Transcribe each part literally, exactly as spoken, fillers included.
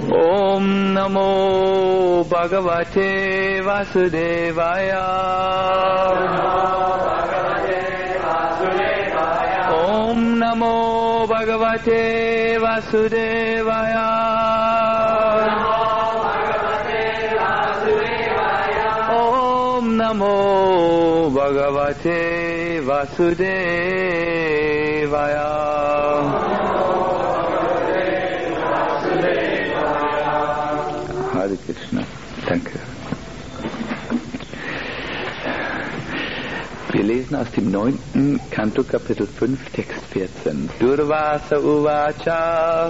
Om Namo Bhagavate Vasudevaya. Om Namo Bhagavate Vasudevaya. Om Namo Bhagavate Vasudevaya. Hare Krishna. Danke. Wir lesen aus dem neunten Kanto, Kapitel fünf, Text vierzehn. Durvasa Uvacha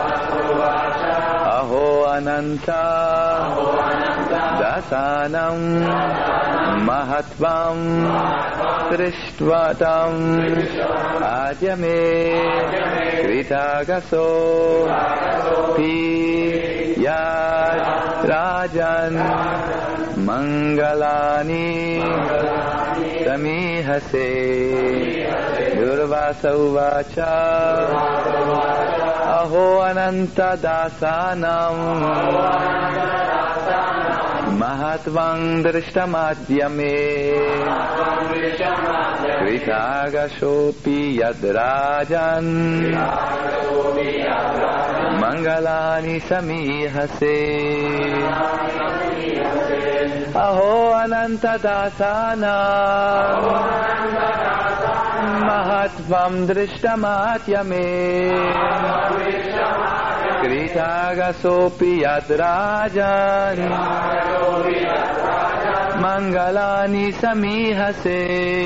Aho Ananta Dasanam Mahatvam Drishtvatam Adyame Kritagaso Pi Yad Rajan Mangalani Samihase. Durvasa Uvacha Aho Ananta Dasanam Mahatvang Drishtamadhyame Kritagashopi Yadrajan Mangalani Samihase. Aho Ananta Dasana Mahatvam Drishtamadhyame Kritagasopi Yadrajan Mangalani Samihase.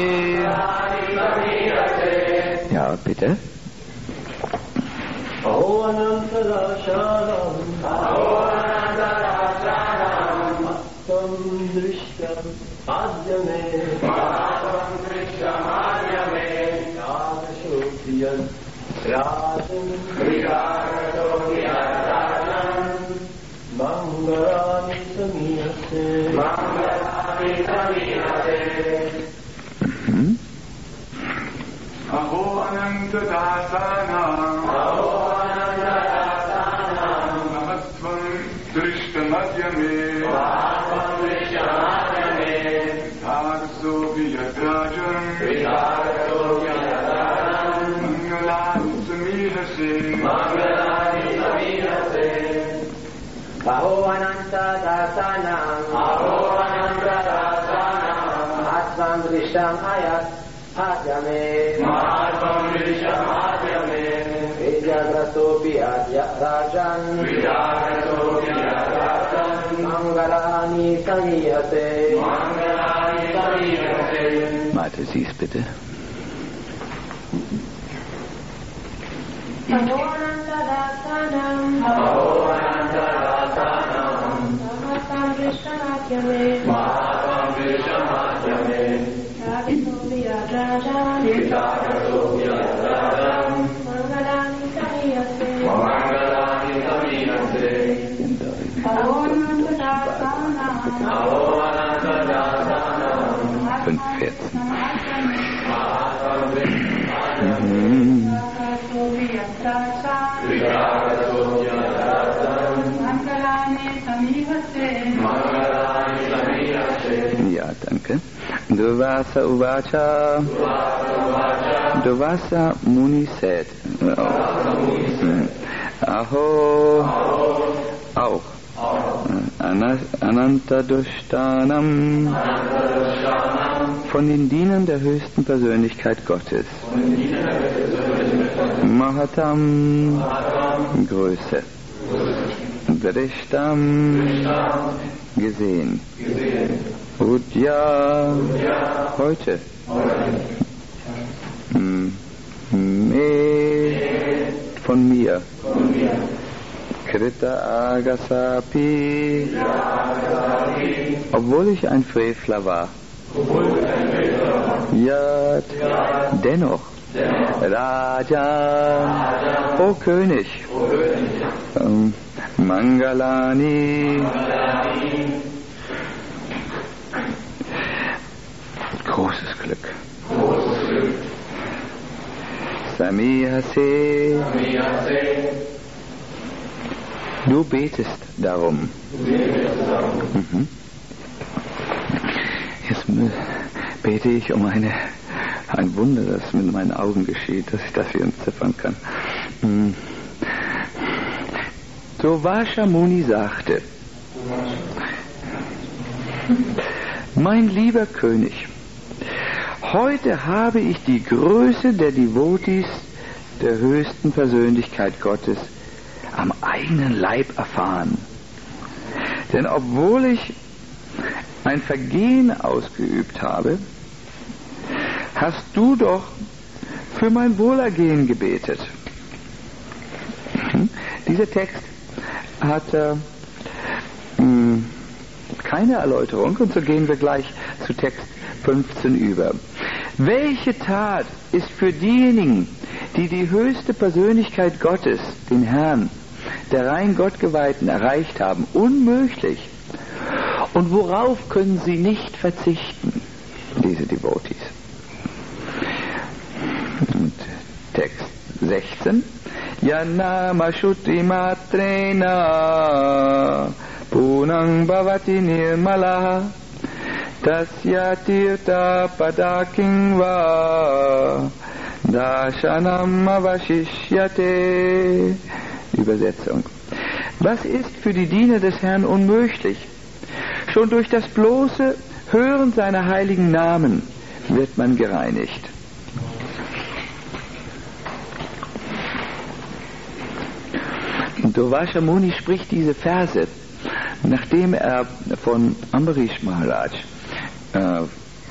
Ja, bitte. Aho Ananta Dashanam Aho Ananta Dashanam Mahatvam Drishtamadhyame Mahatvam Drishtamadhyame Kritagasopi Rajan Kritagasopi Rajan Mangalani Samihase Mangalani Samihase. Aho Ananta Dasanam Aho Ananta Dasanam Mahatvam Drishtamadhyame Mahatvam Drishtamadhyame Kritagasopi Yadrajan Kritagasopi Rajan Mangalani Samihase Mangalani Samihase. Aho Ananta Dasanam Aho Ananta Dasanam Mahatvam Drishtamayat Adyame Mahatvam Drishtamadhyame Kritagasopi Rajan Kritagasopi Rajan Mangalani Samihase Mangalani Samihase. Mate, Sie es bitte. Aho Ananta Dasanam Aho Ananta Dasanam Mahatvam Drishtamadhyame Mahatvam Drishtamadhyame Kritagasopi Rajan Kritagasopi Rajan Mangalani Samihase Mangalani Samihase. Aho Ananta Dasanam Aho Ananta Dasanam fünf vierzehn. Mahatvam Kritagasopi Rajan Kritagasopi Rajan Mangalani Samihase. Mangalani Samihase. Ja, danke. Durvasa Uvacha Durvasa Muni said. Aho auch Ananta Dushtanam von den Dienern der höchsten Persönlichkeit Gottes. Mahatam Größe. Drishtam gesehen. Udya heute. Me von mir. Krita Agasapi, obwohl ich ein Frevler war. Yad, dennoch. Raja, o König. Ähm, Mangalani, großes Glück. Samihase, Du betest darum. Mhm. Jetzt bete ich um eine, ein Wunder, das mit meinen Augen geschieht, dass ich das hier entziffern kann. Mhm. Durvasa Muni sagte: Mein lieber König, heute habe ich die Größe der Devotis der höchsten Persönlichkeit Gottes am eigenen Leib erfahren. Denn obwohl ich ein Vergehen ausgeübt habe, hast du doch für mein Wohlergehen gebetet. Mhm. Dieser Text hat äh, mh, keine Erläuterung, und so gehen wir gleich zu Text fünfzehn über. Welche Tat ist für diejenigen, die die höchste Persönlichkeit Gottes, den Herrn, der rein Gottgeweihten, erreicht haben, unmöglich? Und worauf können sie nicht verzichten, diese Devotees? Und Text sechzehn. Yanama Shuti Matrena Punang Bhavati Nirmala Tasya Tirtha Padaking Va Dashanam Avashishyate. Übersetzung. Was ist für die Diener des Herrn unmöglich? Schon durch das bloße Hören seiner heiligen Namen wird man gereinigt. Durvasa Muni spricht diese Verse, nachdem er von Ambarish Maharaj äh,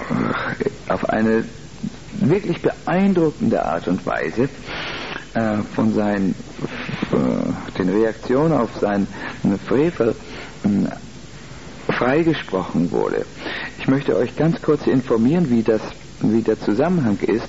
auf eine wirklich beeindruckende Art und Weise äh, von seinen äh, den Reaktionen auf seinen Frevel äh, freigesprochen wurde. Ich möchte euch ganz kurz informieren, wie das, wie der Zusammenhang ist.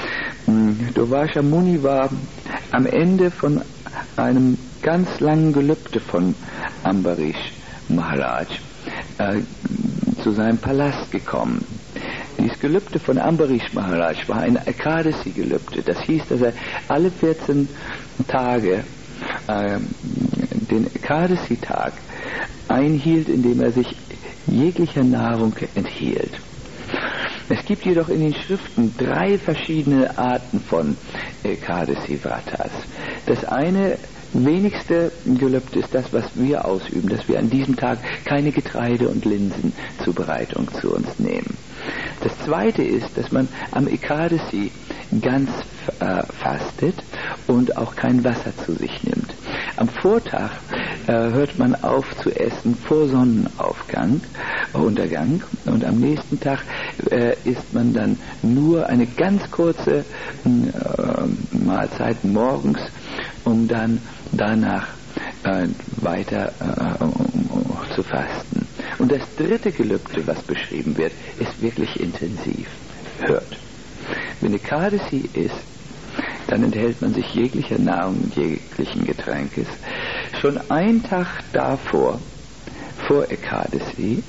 Durvasa Muni war am Ende von einem ganz langen Gelübde von Ambarish Maharaj äh, zu seinem Palast gekommen. Dieses Gelübde von Ambarish Maharaj war ein Ekadasi-Gelübde. Das hieß, dass er alle vierzehn Tage äh, den Ekadasi-Tag einhielt, indem er sich jeglicher Nahrung enthielt. Es gibt jedoch in den Schriften drei verschiedene Arten von Ekadasi-Vratas. Das eine wenigste Gelübde ist das, was wir ausüben, dass wir an diesem Tag keine Getreide- und Linsenzubereitung zu uns nehmen. Das zweite ist, dass man am Ekadasi ganz äh, fastet und auch kein Wasser zu sich nimmt. Am Vortag äh, hört man auf zu essen vor Sonnenaufgang, äh, Untergang, und am nächsten Tag äh, isst man dann nur eine ganz kurze äh, Mahlzeit morgens, um dann danach äh, weiter äh, um, um, zu fasten. Und das dritte Gelübde, was beschrieben wird, ist wirklich intensiv. Hört. Wenn Ekadasi ist, dann enthält man sich jeglicher Nahrung und jeglichen Getränkes. Schon einen Tag davor, vor Ekadasi,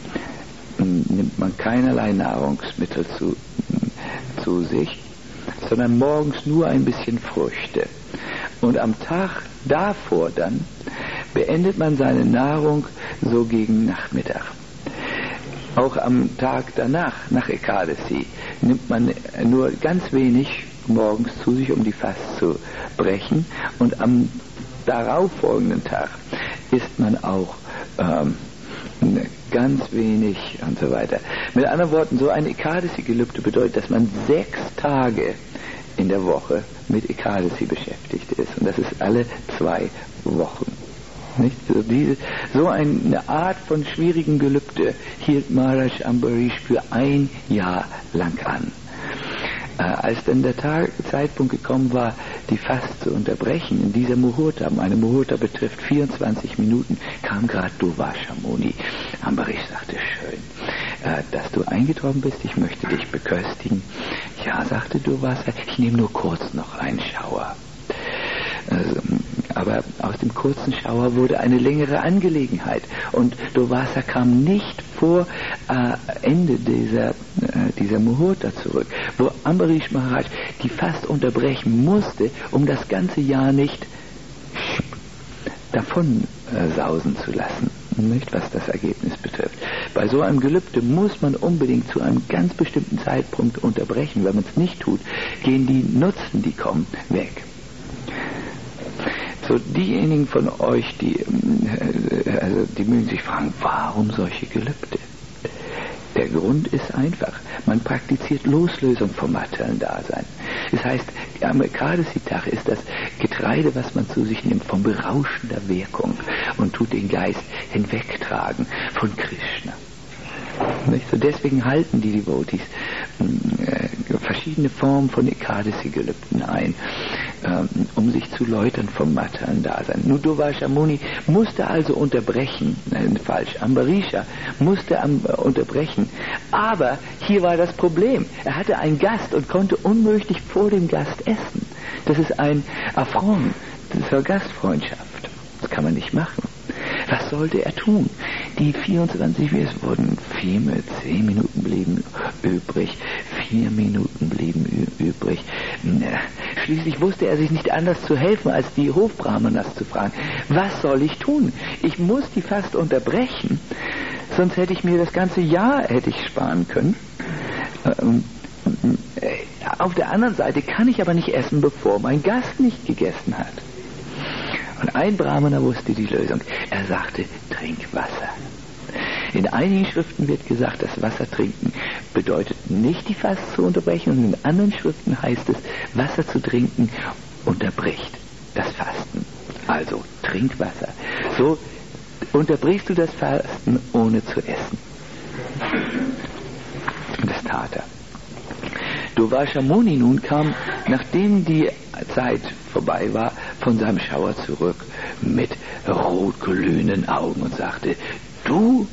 nimmt man keinerlei Nahrungsmittel zu, zu sich, sondern morgens nur ein bisschen Früchte. Und am Tag davor dann beendet man seine Nahrung so gegen Nachmittag. Auch am Tag danach, nach Ekadasi, nimmt man nur ganz wenig morgens zu sich, um die Fast zu brechen. Und am darauffolgenden Tag isst man auch ähm, ganz wenig und so weiter. Mit anderen Worten, so ein Ekadasi-Gelübde bedeutet, dass man sechs Tage in der Woche mit Ekadasi beschäftigt ist. Und das ist alle zwei Wochen. Nicht? So, diese, so eine Art von schwierigen Gelübde hielt Maharaj Ambarish für ein Jahr lang an. Äh, als dann der Tag, Zeitpunkt gekommen war, die Fast zu unterbrechen, in dieser Muhurta, eine Muhurta betrifft vierundzwanzig Minuten, kam gerade Durvasa Muni. Ambarish sagte, schön, äh, dass du eingetroffen bist, ich möchte dich beköstigen. Ja, sagte Durvasa, ich nehme nur kurz noch einen Schauer. Also, aber aus dem kurzen Schauer wurde eine längere Angelegenheit und Durvasa kam nicht vor äh, Ende dieser, äh, dieser Muhurta zurück, wo Ambarish Maharaj die Fast unterbrechen musste, um das ganze Jahr nicht davon äh, sausen zu lassen, nicht, was das Ergebnis betrifft. Bei so einem Gelübde muss man unbedingt zu einem ganz bestimmten Zeitpunkt unterbrechen. Wenn man es nicht tut, gehen die Nutzen, die kommen, weg. So, diejenigen von euch, die, äh, also die mögen sich fragen, warum solche Gelübde? Der Grund ist einfach. Man praktiziert Loslösung vom materiellen Dasein. Das heißt, am Ekadasi-Tag ist das Getreide, was man zu sich nimmt, von berauschender Wirkung und tut den Geist hinwegtragen von Krishna. Nicht? So deswegen halten die Devotees äh, verschiedene Formen von Ekadasi-Gelübden ein, ähm, um sich zu läutern vom materiellen Dasein. Nur Durvasa Muni musste also unterbrechen, nein, falsch, Ambarisha musste am, äh, unterbrechen, aber hier war das Problem. Er hatte einen Gast und konnte unmöglich vor dem Gast essen. Das ist ein Affront zur Gastfreundschaft. Das kann man nicht machen. Was sollte er tun? Die vierundzwanzig, es wurden vier, zehn Minuten blieben übrig, vier Minuten blieben ü- übrig. Schließlich wusste er sich nicht anders zu helfen, als die Hofbrahmanas zu fragen, was soll ich tun? Ich muss die fast unterbrechen, sonst hätte ich mir das ganze Jahr hätte ich sparen können. Auf der anderen Seite kann ich aber nicht essen, bevor mein Gast nicht gegessen hat. Und ein Brahmana wusste die Lösung. Er sagte, trink Wasser. In einigen Schriften wird gesagt, das Wasser trinken bedeutet nicht die Fast zu unterbrechen, und in anderen Schriften heißt es, Wasser zu trinken unterbricht das Fasten. Also, trink Wasser. So unterbrichst du das Fasten, ohne zu essen. Und das tat er. Durvasa Muni nun kam, nachdem die Zeit vorbei war, von seinem Schauer zurück mit rotglühenden Augen und sagte, du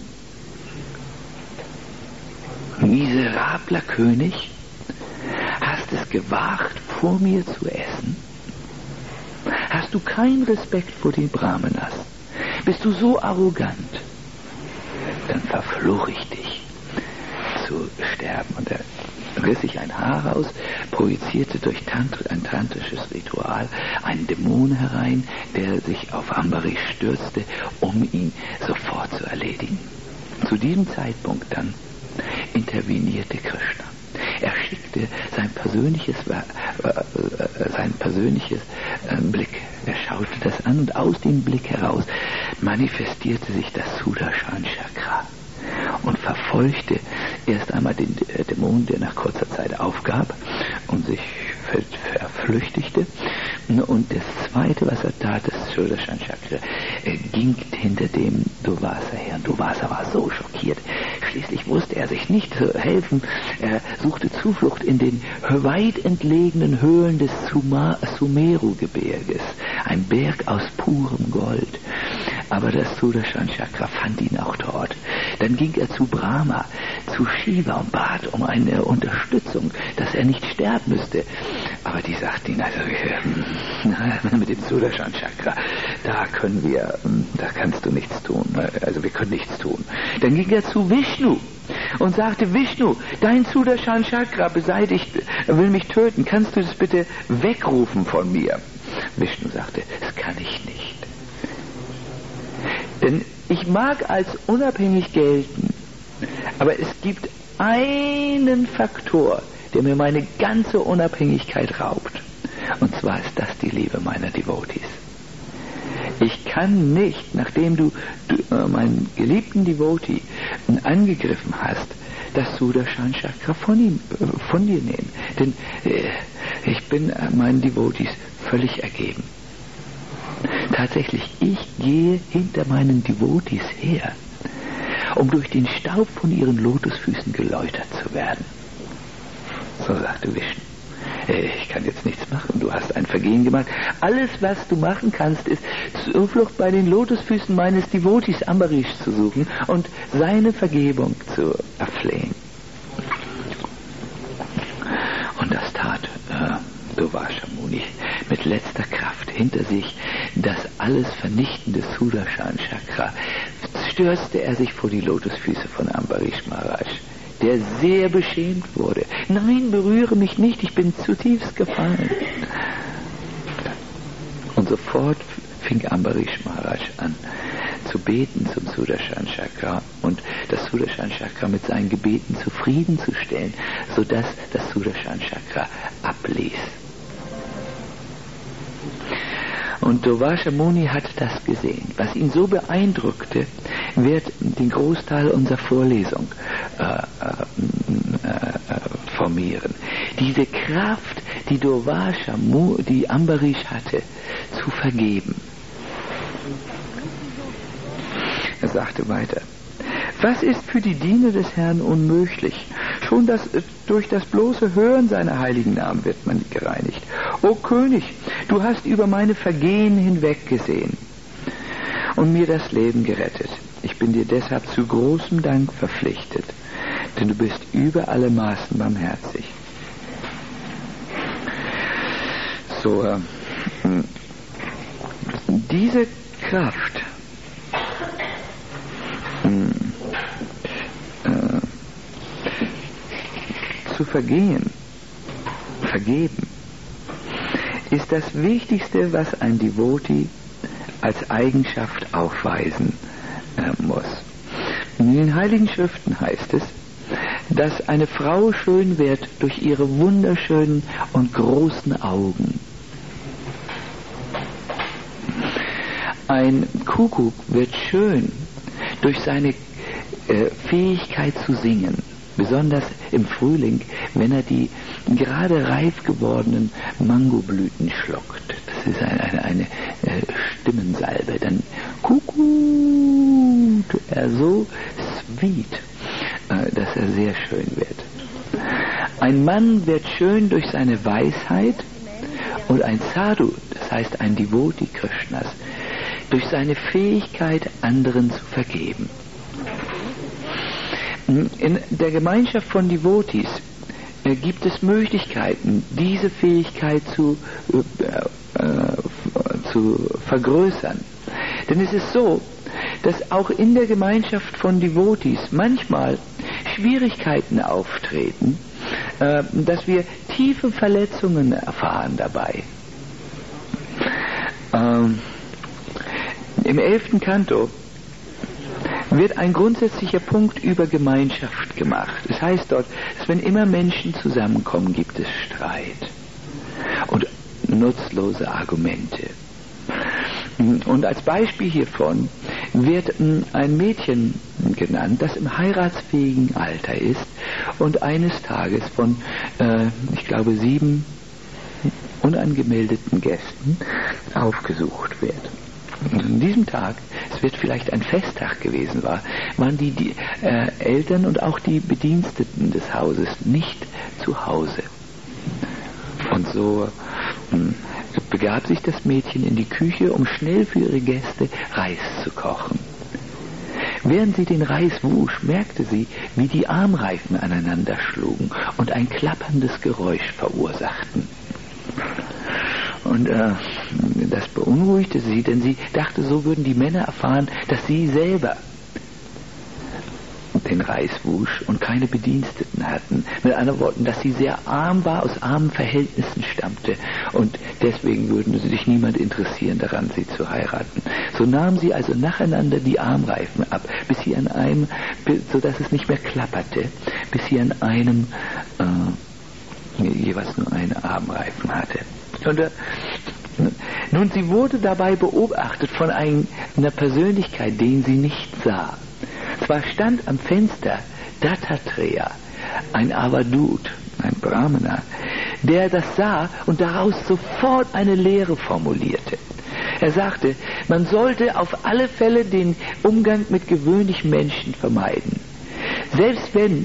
miserabler König, hast es gewagt, vor mir zu essen? Hast du keinen Respekt vor den Brahmanas? Bist du so arrogant? Dann verfluch ich dich zu sterben. Und er riss sich ein Haar raus, projizierte durch Tantr- ein tantrisches Ritual einen Dämon herein, der sich auf Ambarish stürzte, um ihn sofort zu erledigen. Zu diesem Zeitpunkt dann intervenierte Krishna. Er schickte sein persönliches, äh, äh, sein persönliches äh, Blick. Er schaute das an und aus dem Blick heraus manifestierte sich das Sudarshan Chakra und verfolgte erst einmal den äh, Dämon, der nach kurzer Zeit aufgab und sich ver- verflüchtigte. Und das Zweite, was er tat, das Sudarshan Chakra, äh, ging hinter dem Durvasa her. Und Durvasa war so schockiert. Schließlich wusste er sich nicht zu helfen. Er suchte Zuflucht in den weit entlegenen Höhlen des Suma- Sumeru-Gebirges, ein Berg aus purem Gold. Aber das Sudarshan Chakra fand ihn auch dort. Dann ging er zu Brahma, zu Shiva und bat um eine Unterstützung, dass er nicht sterben müsste. Aber die sagten ihn, also äh, mit dem Sudarshan Chakra, da können wir, da kannst du nichts tun. Also wir können nichts tun. Dann ging er zu Vishnu und sagte, Vishnu, dein Sudarshan Chakra beseitigt, will mich töten. Kannst du das bitte wegrufen von mir? Vishnu sagte, das kann ich nicht. Denn ich mag als unabhängig gelten, aber es gibt einen Faktor, der mir meine ganze Unabhängigkeit raubt. Und zwar ist das die Liebe meiner Devotees. Ich kann nicht, nachdem du, du äh, meinen geliebten Devotee angegriffen hast, das Sudarshan Chakra von ihm, äh, von dir nehmen. Denn äh, ich bin äh, meinen Devotees völlig ergeben. Tatsächlich, ich gehe hinter meinen Devotees her, um durch den Staub von ihren Lotusfüßen geläutert zu werden. So sagte Vishnu. Ich kann jetzt nichts machen, du hast ein Vergehen gemacht. Alles, was du machen kannst, ist Zuflucht bei den Lotusfüßen meines Devotees Ambarish zu suchen und seine Vergebung zu erflehen. Und das tat äh, Durvasa Muni mit letzter Kraft. Hinter sich das alles vernichtende Sudarshan Chakra stürzte er sich vor die Lotusfüße von Ambarish Maharaj, der sehr beschämt wurde. Nein, berühre mich nicht, ich bin zutiefst gefallen. Und sofort fing Ambarish Maharaj an zu beten zum Sudarshan Chakra und das Sudarshan Chakra mit seinen Gebeten zufriedenzustellen, sodass das Sudarshan Chakra abließ. Und Durvasha Muni hat das gesehen. Was ihn so beeindruckte, wird den Großteil unserer Vorlesung äh, äh, äh, formieren. Diese Kraft, die Durvasha, die Ambarish hatte, zu vergeben. Er sagte weiter: Was ist für die Diener des Herrn unmöglich? Schon das, durch das bloße Hören seiner heiligen Namen wird man gereinigt. O König, du hast über meine Vergehen hinweggesehen und mir das Leben gerettet. Ich bin dir deshalb zu großem Dank verpflichtet, denn du bist über alle Maßen barmherzig. So, äh, diese Kraft äh, zu vergehen, vergeben, ist das Wichtigste, was ein Devotee als Eigenschaft aufweisen äh, muss. In den Heiligen Schriften heißt es, dass eine Frau schön wird durch ihre wunderschönen und großen Augen. Ein Kuckuck wird schön durch seine äh, Fähigkeit zu singen, besonders im Frühling, wenn er die gerade reif gewordenen Mangoblüten schluckt. Das ist eine, eine, eine äh, Stimmensalbe. Dann kuckuck er so sweet, äh, dass er sehr schön wird. Ein Mann wird schön durch seine Weisheit und ein Sadhu, das heißt ein Devotee Krishnas, durch seine Fähigkeit, anderen zu vergeben. In der Gemeinschaft von Devotees äh, gibt es Möglichkeiten, diese Fähigkeit zu, äh, äh, zu vergrößern. Denn es ist so, dass auch in der Gemeinschaft von Devotees manchmal Schwierigkeiten auftreten, äh, dass wir tiefe Verletzungen erfahren dabei. Ähm, Im elften Kanto wird ein grundsätzlicher Punkt über Gemeinschaft gemacht. Es heißt dort, dass wenn immer Menschen zusammenkommen, gibt es Streit und nutzlose Argumente. Und als Beispiel hiervon wird ein Mädchen genannt, das im heiratsfähigen Alter ist und eines Tages von, äh, ich glaube, sieben unangemeldeten Gästen aufgesucht wird. Und an diesem Tag, es wird vielleicht ein Festtag gewesen war, waren die, die äh, Eltern und auch die Bediensteten des Hauses nicht zu Hause. Und so mh, begab sich das Mädchen in die Küche, um schnell für ihre Gäste Reis zu kochen. Während sie den Reis wusch, merkte sie, wie die Armreifen aneinander schlugen und ein klapperndes Geräusch verursachten. Und äh, das beunruhigte sie, denn sie dachte, so würden die Männer erfahren, dass sie selber den Reis wusch und keine Bediensteten hatten. Mit anderen Worten, dass sie sehr arm war, aus armen Verhältnissen stammte und deswegen würden sich niemand interessieren daran, sie zu heiraten. So nahm sie also nacheinander die Armreifen ab, bis sie an einem, sodass es nicht mehr klapperte, bis sie an einem äh, jeweils nur einen Armreifen hatte. Und äh, nun, sie wurde dabei beobachtet von einer Persönlichkeit, den sie nicht sah. Zwar stand am Fenster Dattatreya, ein Avadut, ein Brahmana, der das sah und daraus sofort eine Lehre formulierte. Er sagte, man sollte auf alle Fälle den Umgang mit gewöhnlichen Menschen vermeiden. Selbst wenn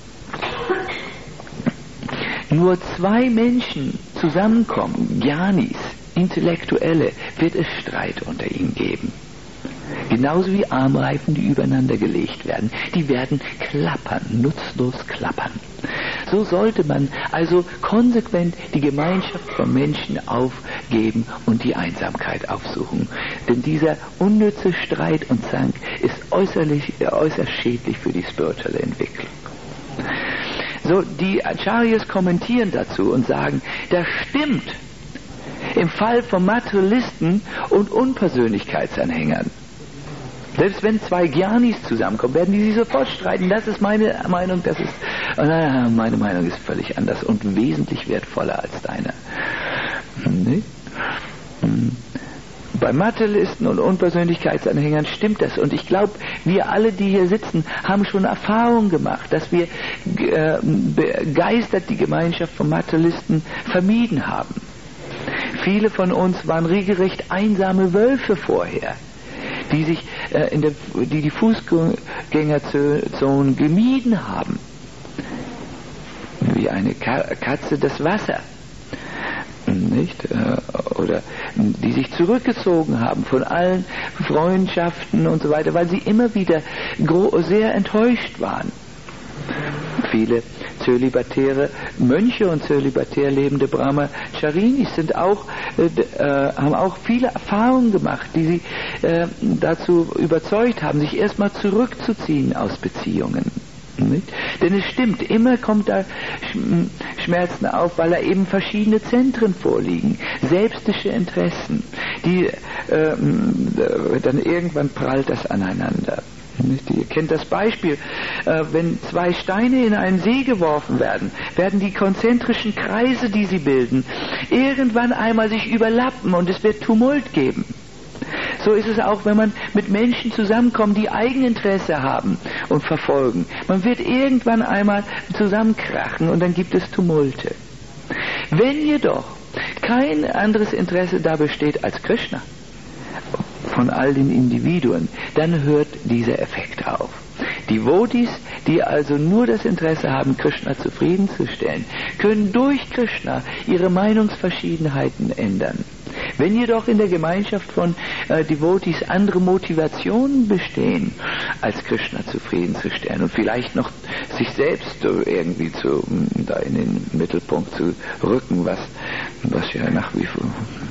nur zwei Menschen zusammenkommen, Gyanis, Intellektuelle, wird es Streit unter ihnen geben. Genauso wie Armreifen, die übereinander gelegt werden. Die werden klappern, nutzlos klappern. So sollte man also konsequent die Gemeinschaft von Menschen aufgeben und die Einsamkeit aufsuchen. Denn dieser unnütze Streit und Zank ist äußerlich, äußerst schädlich für die spirituelle Entwicklung. So, die Acharyas kommentieren dazu und sagen, das stimmt. im Fall von Materialisten und Unpersönlichkeitsanhängern. Selbst wenn zwei Gyanis zusammenkommen, werden die sich sofort streiten. Das ist meine Meinung, das ist, oh, naja, meine Meinung ist völlig anders und wesentlich wertvoller als deine. Nee? Bei Materialisten und Unpersönlichkeitsanhängern stimmt das. Und ich glaube, wir alle, die hier sitzen, haben schon Erfahrung gemacht, dass wir äh, begeistert die Gemeinschaft von Materialisten vermieden haben. Viele von uns waren regelrecht einsame Wölfe vorher, die sich äh, in der, die die Fußgängerzonen gemieden haben, wie eine Katze das Wasser, nicht? Oder die sich zurückgezogen haben von allen Freundschaften und so weiter, weil sie immer wieder sehr enttäuscht waren. Viele zölibatäre Mönche und zölibatär lebende Brahmacharinis sind auch, äh, haben auch viele Erfahrungen gemacht, die sie äh, dazu überzeugt haben, sich erstmal zurückzuziehen aus Beziehungen. Nicht? Denn es stimmt, immer kommt da Schmerzen auf, weil da eben verschiedene Zentren vorliegen, selbstische Interessen, die äh, dann irgendwann prallt das aneinander. Nicht? Ihr kennt das Beispiel, äh, wenn zwei Steine in einen See geworfen werden, werden die konzentrischen Kreise, die sie bilden, irgendwann einmal sich überlappen und es wird Tumult geben. So ist es auch, wenn man mit Menschen zusammenkommt, die Eigeninteresse haben und verfolgen. Man wird irgendwann einmal zusammenkrachen und dann gibt es Tumulte. Wenn jedoch kein anderes Interesse da besteht als Krishna von all den Individuen, dann hört dieser Effekt auf. Die Devotis, die also nur das Interesse haben, Krishna zufriedenzustellen, können durch Krishna ihre Meinungsverschiedenheiten ändern. Wenn jedoch in der Gemeinschaft von äh, Devotis andere Motivationen bestehen, als Krishna zufriedenzustellen und vielleicht noch sich selbst irgendwie zu, da in den Mittelpunkt zu rücken, was, was ja nach wie vor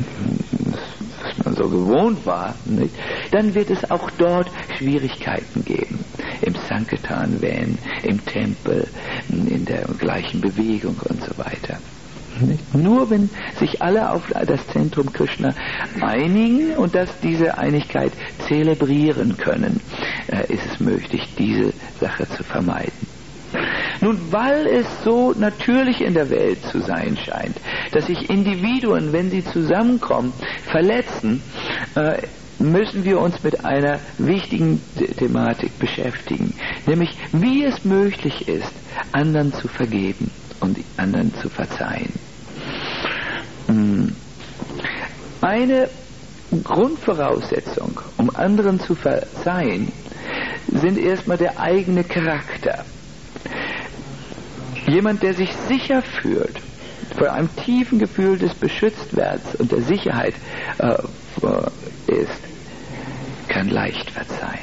was man so gewohnt war, nicht? Dann wird es auch dort Schwierigkeiten geben. Im Sankirtan-Van, im Tempel, in der gleichen Bewegung und so weiter. Nicht? Nur wenn sich alle auf das Zentrum Krishna einigen und dass diese Einigkeit zelebrieren können, äh, ist es möglich, diese Sache zu vermeiden. Nun, weil es so natürlich in der Welt zu sein scheint, dass sich Individuen, wenn sie zusammenkommen, verletzen, äh, müssen wir uns mit einer wichtigen Thematik beschäftigen, nämlich wie es möglich ist, anderen zu vergeben und anderen zu verzeihen. Eine Grundvoraussetzung, um anderen zu verzeihen, sind erstmal der eigene Charakter. Jemand, der sich sicher fühlt, von einem tiefen Gefühl des Beschütztwerdens und der Sicherheit äh, ist, kann leicht verzeihen.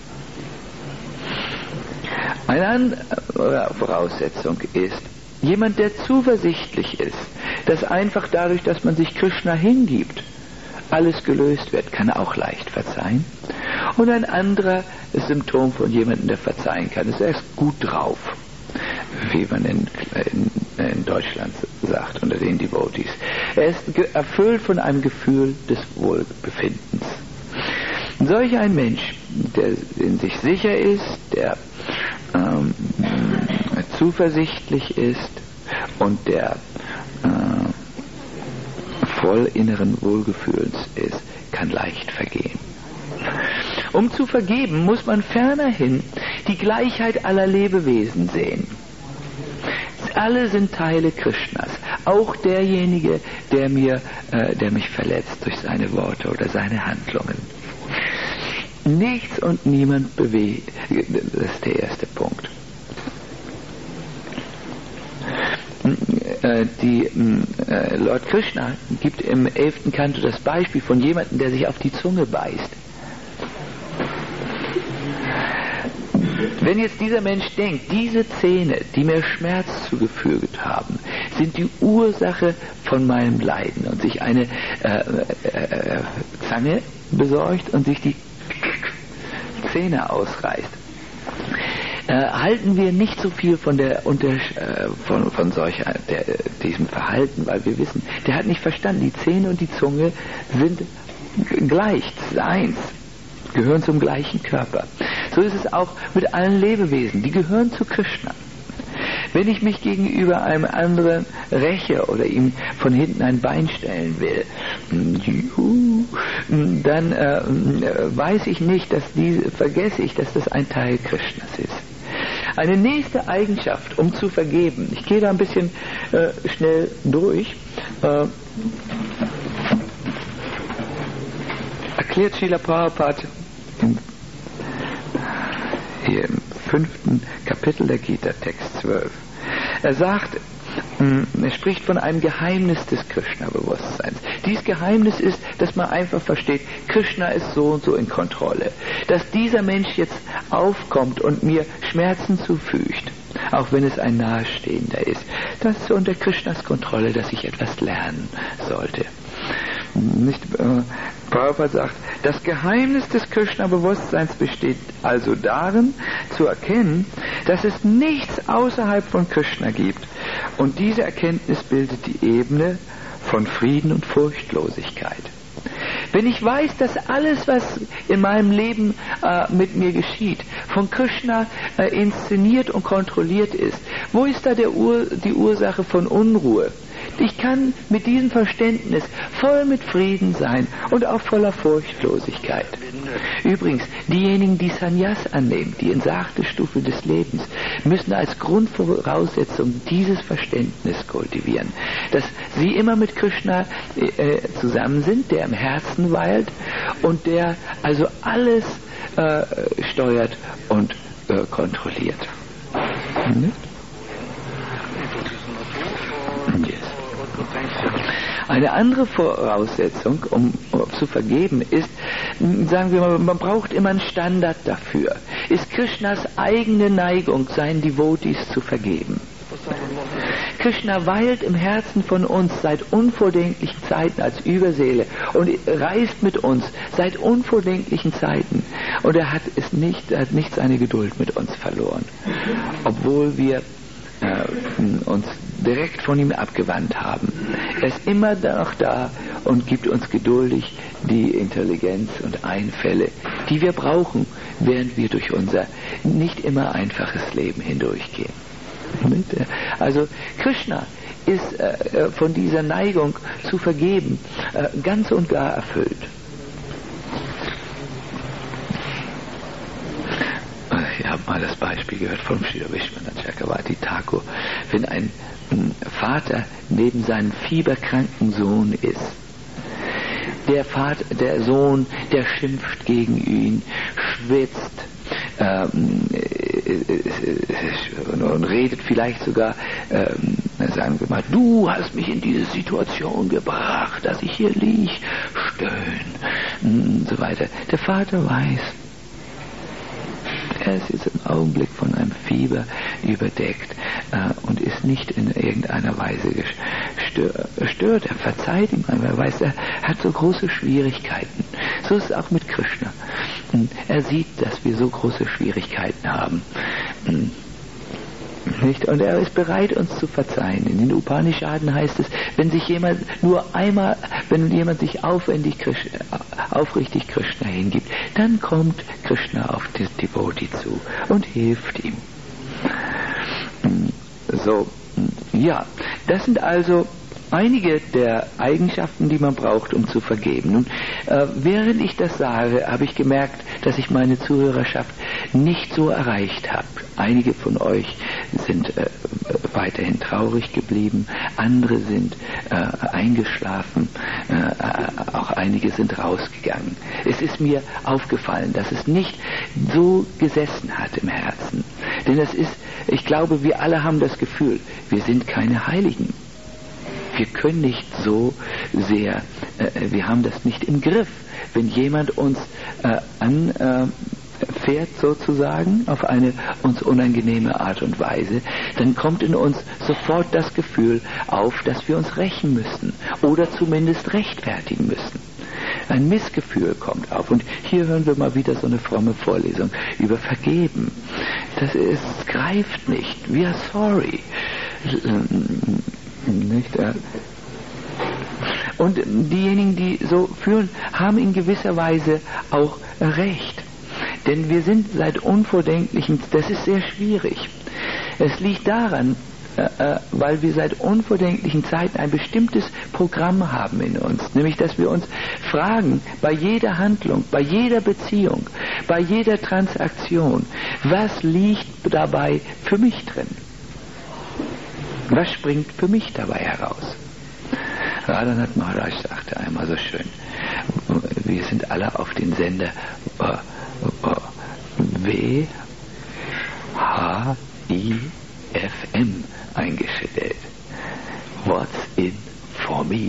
Eine andere Voraussetzung ist, jemand, der zuversichtlich ist, dass einfach dadurch, dass man sich Krishna hingibt, alles gelöst wird, kann auch leicht verzeihen. Und ein anderer Symptom von jemandem, der verzeihen kann, ist, er ist gut drauf, wie man in, in, in Deutschland sagt, unter den Devotees. Er ist erfüllt von einem Gefühl des Wohlbefindens. Solch ein Mensch, der in sich sicher ist, der ähm, zuversichtlich ist und der äh, voll inneren Wohlgefühls ist, kann leicht vergehen. Um zu vergeben, muss man fernerhin die Gleichheit aller Lebewesen sehen. Alle sind Teile Krishnas, auch derjenige, der mir, äh, der mich verletzt durch seine Worte oder seine Handlungen. Nichts und niemand bewegt, das ist der erste Punkt. Die, äh, Lord Krishna gibt im elften Kanto das Beispiel von jemandem, der sich auf die Zunge beißt. Wenn jetzt dieser Mensch denkt, diese Zähne, die mir Schmerz zugefügt haben, sind die Ursache von meinem Leiden und sich eine äh, äh, Zange besorgt und sich die Zähne ausreißt, äh, halten wir nicht so viel von der unter, äh, von, von solch der, diesem Verhalten, weil wir wissen, der hat nicht verstanden, die Zähne und die Zunge sind gleich, eins, gehören zum gleichen Körper. So ist es auch mit allen Lebewesen, die gehören zu Krishna. Wenn ich mich gegenüber einem anderen räche oder ihm von hinten ein Bein stellen will, dann äh, weiß ich nicht, dass diese, vergesse ich, dass das ein Teil Krishnas ist. Eine nächste Eigenschaft, um zu vergeben, ich gehe da ein bisschen äh, schnell durch, äh, erklärt Srila Prabhupada im, hier im fünften Kapitel der Gita, Text zwölf. Er sagt, er spricht von einem Geheimnis des Krishna-Bewusstseins. Dieses Geheimnis ist, dass man einfach versteht, Krishna ist so und so in Kontrolle. Dass dieser Mensch jetzt aufkommt und mir Schmerzen zufügt, auch wenn es ein Nahestehender ist, das ist unter Krishnas Kontrolle, dass ich etwas lernen sollte. Nicht, äh, Prabhupada sagt, das Geheimnis des Krishna-Bewusstseins besteht also darin, zu erkennen, dass es nichts außerhalb von Krishna gibt. Und diese Erkenntnis bildet die Ebene von Frieden und Furchtlosigkeit. Wenn ich weiß, dass alles, was in meinem Leben äh, mit mir geschieht, von Krishna äh, inszeniert und kontrolliert ist, wo ist da der Ur- die Ursache von Unruhe? Ich kann mit diesem Verständnis voll mit Frieden sein und auch voller Furchtlosigkeit. Übrigens, diejenigen, die Sannyas annehmen, die entsagte Stufe des Lebens, müssen als Grundvoraussetzung dieses Verständnis kultivieren, dass sie immer mit Krishna äh, zusammen sind, der im Herzen weilt und der also alles äh, steuert und äh, kontrolliert. Hm? Yes. Eine andere Voraussetzung, um, um zu vergeben, ist, sagen wir mal, man braucht immer einen Standard dafür. Ist Krishnas eigene Neigung, seinen Devotees zu vergeben. Krishna weilt im Herzen von uns seit unvordenklichen Zeiten als Überseele und reist mit uns seit unvordenklichen Zeiten. Und er hat es nicht, er hat nicht seine Geduld mit uns verloren, obwohl wir äh, uns direkt von ihm abgewandt haben. Er ist immer noch da und gibt uns geduldig die Intelligenz und Einfälle, die wir brauchen, während wir durch unser nicht immer einfaches Leben hindurchgehen. Also Krishna ist äh, von dieser Neigung zu vergeben äh, ganz und gar erfüllt. Ich habe mal das Beispiel gehört vom Srila Vishwanath Chakravarti Thakur, wenn ein Vater neben seinem fieberkranken Sohn ist. Der Vater, der Sohn, der schimpft gegen ihn, schwitzt ähm, äh, und redet vielleicht sogar, ähm, sagen wir mal, du hast mich in diese Situation gebracht, dass ich hier lieg, stöhn und so weiter. Der Vater weiß, er ist jetzt im Augenblick von einem Fieber überdeckt äh, und ist nicht in irgendeiner Weise gestört. Er verzeiht ihm, weil er weiß, er hat so große Schwierigkeiten. So ist es auch mit Krishna. Und er sieht, dass wir so große Schwierigkeiten haben. Nicht? Und er ist bereit, uns zu verzeihen. In den Upanishaden heißt es, wenn sich jemand nur einmal, wenn jemand sich aufwendig Krishna, aufrichtig Krishna hingibt, dann kommt Krishna auf den Devotee zu und hilft ihm. So, ja, das sind also einige der Eigenschaften, die man braucht, um zu vergeben. Nun, äh, während ich das sage, habe ich gemerkt, dass ich meine Zuhörerschaft nicht so erreicht habe. Einige von euch sind äh, weiterhin traurig geblieben, andere sind äh, eingeschlafen, äh, auch einige sind rausgegangen. Es ist mir aufgefallen, dass es nicht so gesessen hat im Herzen. Denn es ist, ich glaube, wir alle haben das Gefühl, wir sind keine Heiligen. Wir können nicht so sehr, äh, wir haben das nicht im Griff. Wenn jemand uns äh, anfährt sozusagen auf eine uns unangenehme Art und Weise, dann kommt in uns sofort das Gefühl auf, dass wir uns rächen müssen oder zumindest rechtfertigen müssen. Ein Missgefühl kommt auf. Und hier hören wir mal wieder so eine fromme Vorlesung über Vergeben. Das ist, greift nicht. We are sorry. Nicht? Und diejenigen, die so fühlen, haben in gewisser Weise auch recht. Denn wir sind seit unvordenklichen, das ist sehr schwierig. Es liegt daran, äh, weil wir seit unvordenklichen Zeiten ein bestimmtes Programm haben in uns. Nämlich, dass wir uns fragen, bei jeder Handlung, bei jeder Beziehung, bei jeder Transaktion, was liegt dabei für mich drin? Was springt für mich dabei heraus? Radhanath Maharaj sagte einmal so schön, wir sind alle auf den Sender uh, uh, W H I F M eingestellt. What's in for me?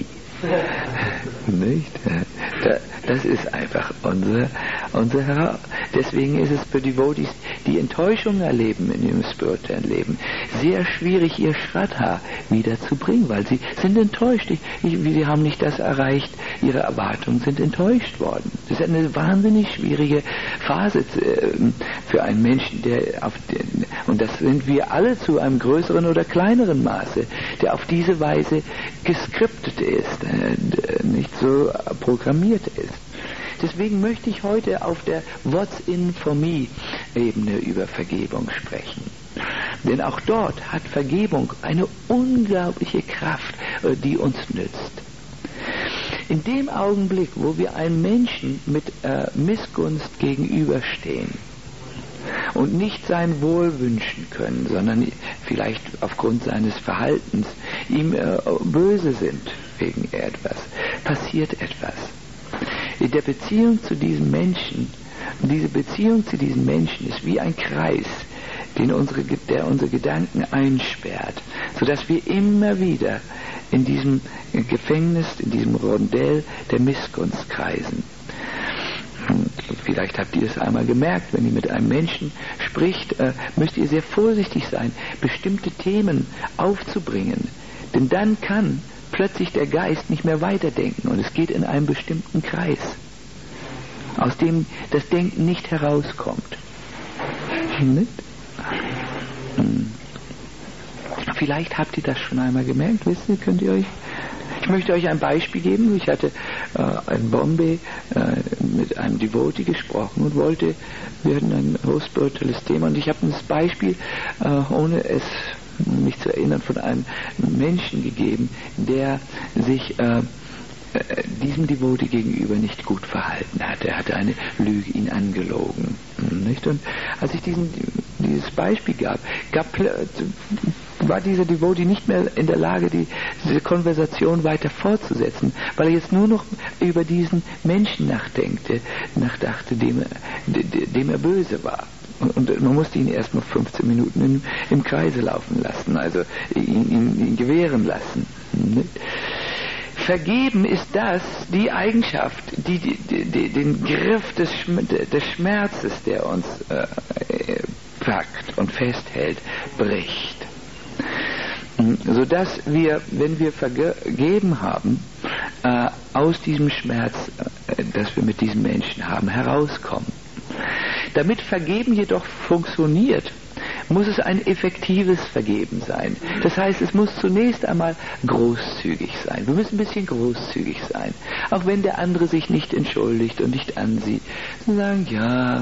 Nicht? Das ist einfach unsere, unsere Heraus. Deswegen ist es für Devotees, die Enttäuschung erleben in ihrem spirituellen Leben, sehr schwierig, ihr Shraddha wiederzubringen, weil sie sind enttäuscht. Ich, ich, sie haben nicht das erreicht, ihre Erwartungen sind enttäuscht worden. Das ist eine wahnsinnig schwierige Phase äh, für einen Menschen, der auf den, und das sind wir alle zu einem größeren oder kleineren Maße, der auf diese Weise geskriptet ist, äh, nicht so programmiert ist. Deswegen möchte ich heute auf der What's in for me Ebene über Vergebung sprechen. Denn auch dort hat Vergebung eine unglaubliche Kraft, die uns nützt. In dem Augenblick, wo wir einem Menschen mit äh, Missgunst gegenüberstehen und nicht sein Wohl wünschen können, sondern vielleicht aufgrund seines Verhaltens ihm äh, böse sind wegen etwas, passiert etwas. In der Beziehung zu diesem Menschen, diese Beziehung zu diesem Menschen ist wie ein Kreis, den unsere, der unsere Gedanken einsperrt, sodass wir immer wieder in diesem Gefängnis, in diesem Rondell der Missgunst kreisen. Vielleicht habt ihr es einmal gemerkt, wenn ihr mit einem Menschen spricht, äh, müsst ihr sehr vorsichtig sein, bestimmte Themen aufzubringen. Denn dann kann plötzlich der Geist nicht mehr weiterdenken und es geht in einem bestimmten Kreis, aus dem das Denken nicht herauskommt. Nicht? Hm. Vielleicht habt ihr das schon einmal gemerkt, wisst ihr, könnt ihr euch... Ich möchte euch ein Beispiel geben. Ich hatte äh, in Bombay äh, mit einem Devotee gesprochen und wollte, wir hatten ein hochspirituelles Thema und ich habe das Beispiel, äh, ohne es mich zu erinnern, von einem Menschen gegeben, der sich äh, diesem Devotee gegenüber nicht gut verhalten hat. Er hatte eine Lüge, ihn angelogen. Nicht? Und als ich diesen, dieses Beispiel gab, gab, war dieser Devotee nicht mehr in der Lage, die, diese Konversation weiter fortzusetzen, weil er jetzt nur noch über diesen Menschen nachdenkte, nachdachte, dem, dem er böse war. Und man musste ihn erst mal fünfzehn Minuten in, im Kreise laufen lassen, also ihn, ihn, ihn gewähren lassen. Nicht? Vergeben ist das, die Eigenschaft, die, die, die den Griff des, des Schmerzes, der uns äh, packt und festhält, bricht. Sodass wir, wenn wir vergeben haben, äh, aus diesem Schmerz, äh, das wir mit diesem Menschen haben, herauskommen. Damit Vergeben jedoch funktioniert, muss es ein effektives Vergeben sein. Das heißt, es muss zunächst einmal großzügig sein. Wir müssen ein bisschen großzügig sein. Auch wenn der andere sich nicht entschuldigt und nicht ansieht. Sie sagen, ja,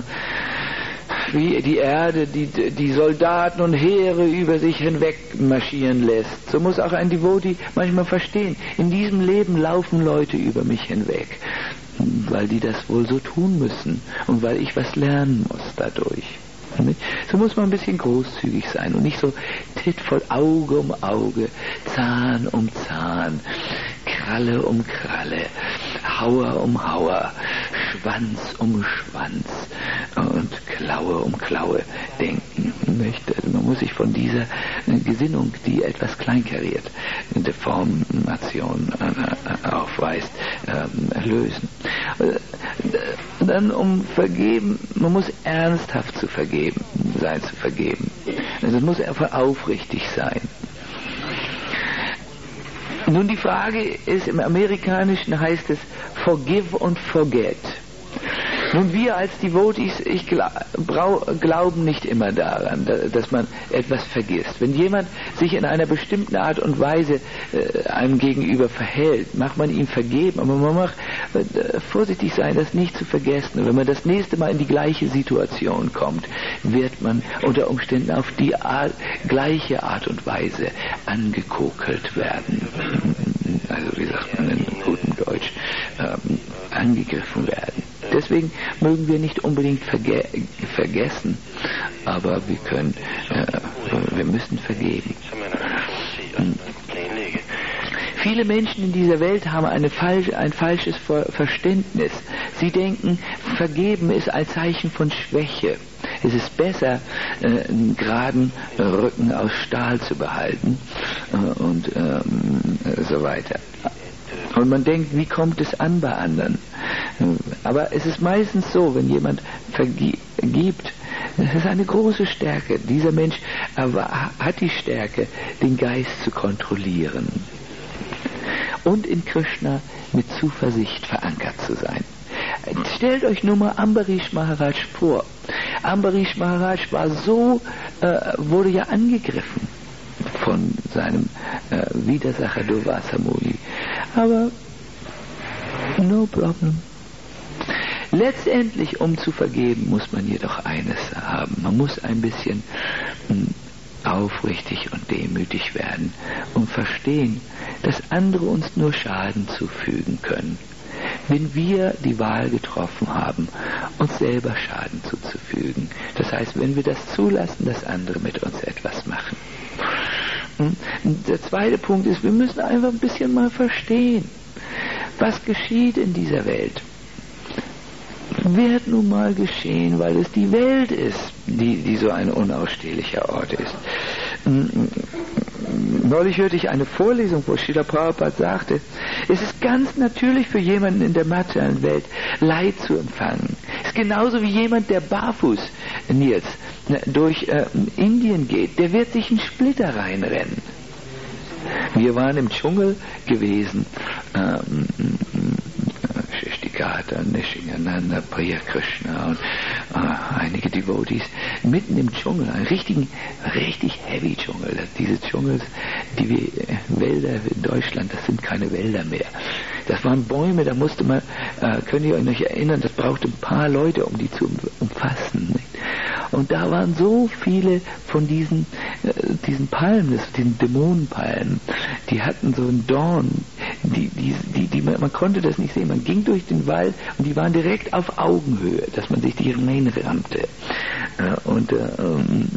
wie die Erde die, die Soldaten und Heere über sich hinweg marschieren lässt. So muss auch ein Devotee manchmal verstehen, in diesem Leben laufen Leute über mich hinweg, weil die das wohl so tun müssen und weil ich was lernen muss dadurch. So muss man ein bisschen großzügig sein und nicht so Tit voll Auge um Auge, Zahn um Zahn, Kralle um Kralle, Hauer um Hauer, Schwanz um Schwanz und Klaue um Klaue denken möchte. Also man muss sich von dieser Gesinnung, die etwas kleinkariert, Deformation aufweist, lösen. Dann um vergeben, man muss ernsthaft zu vergeben sein, zu vergeben. Also es muss einfach aufrichtig sein. Nun die Frage ist, im Amerikanischen heißt es Forgive und forget. Nun, wir als Devotees, ich glaub, glauben nicht immer daran, dass man etwas vergisst. Wenn jemand sich in einer bestimmten Art und Weise äh, einem gegenüber verhält, macht man ihm vergeben, aber man muss äh, vorsichtig sein, das nicht zu vergessen. Und wenn man das nächste Mal in die gleiche Situation kommt, wird man unter Umständen auf die Art, gleiche Art und Weise angekokelt werden. Also wie sagt man in gutem Deutsch, ähm, angegriffen werden. Deswegen mögen wir nicht unbedingt verge- vergessen, aber wir können, äh, wir müssen vergeben. Hm. Viele Menschen in dieser Welt haben eine falsche, ein falsches Ver- Verständnis. Sie denken, vergeben ist ein Zeichen von Schwäche. Es ist besser, äh, einen geraden Rücken aus Stahl zu behalten äh, und ähm, so weiter. Und man denkt, wie kommt es an bei anderen? Aber es ist meistens so, wenn jemand vergibt, das ist eine große Stärke. Dieser Mensch hat die Stärke, den Geist zu kontrollieren und in Krishna mit Zuversicht verankert zu sein. Stellt euch nur mal Ambarish Maharaj vor. Ambarish Maharaj war so, äh, wurde ja angegriffen von seinem äh, Widersacher Durvasa Muni. Aber no problem. Letztendlich, um zu vergeben, muss man jedoch eines haben. Man muss ein bisschen mh, aufrichtig und demütig werden und verstehen, dass andere uns nur Schaden zufügen können, wenn wir die Wahl getroffen haben, uns selber Schaden zuzufügen. Das heißt, wenn wir das zulassen, dass andere mit uns etwas machen. Der zweite Punkt ist, wir müssen einfach ein bisschen mal verstehen, was geschieht in dieser Welt. Wird nun mal geschehen, weil es die Welt ist, die, die so ein unausstehlicher Ort ist. Neulich hörte ich eine Vorlesung, wo Srila Prabhupada sagte, es ist ganz natürlich für jemanden in der materiellen Welt Leid zu empfangen. Es ist genauso wie jemand, der barfuß jetzt durch äh, Indien geht, der wird sich einen Splitter reinrennen. Wir waren im Dschungel gewesen, ähm, Shishtikata, Nishingananda, Priya Krishna und äh, einige Devotees mitten im Dschungel, einen richtigen, richtig heavy Dschungel. Diese Dschungels, die wir, äh, Wälder in Deutschland, das sind keine Wälder mehr. Das waren Bäume, da musste man, äh, könnt ihr euch noch erinnern, das brauchte ein paar Leute, um die zu umfassen. Nicht? Und da waren so viele von diesen, äh, diesen Palmen, das, diesen Dämonenpalmen, die hatten so einen Dorn, die, die, die, die, man, man konnte das nicht sehen. Man ging durch den Wald und die waren direkt auf Augenhöhe, dass man sich die reinrammte. Äh, und äh, ähm,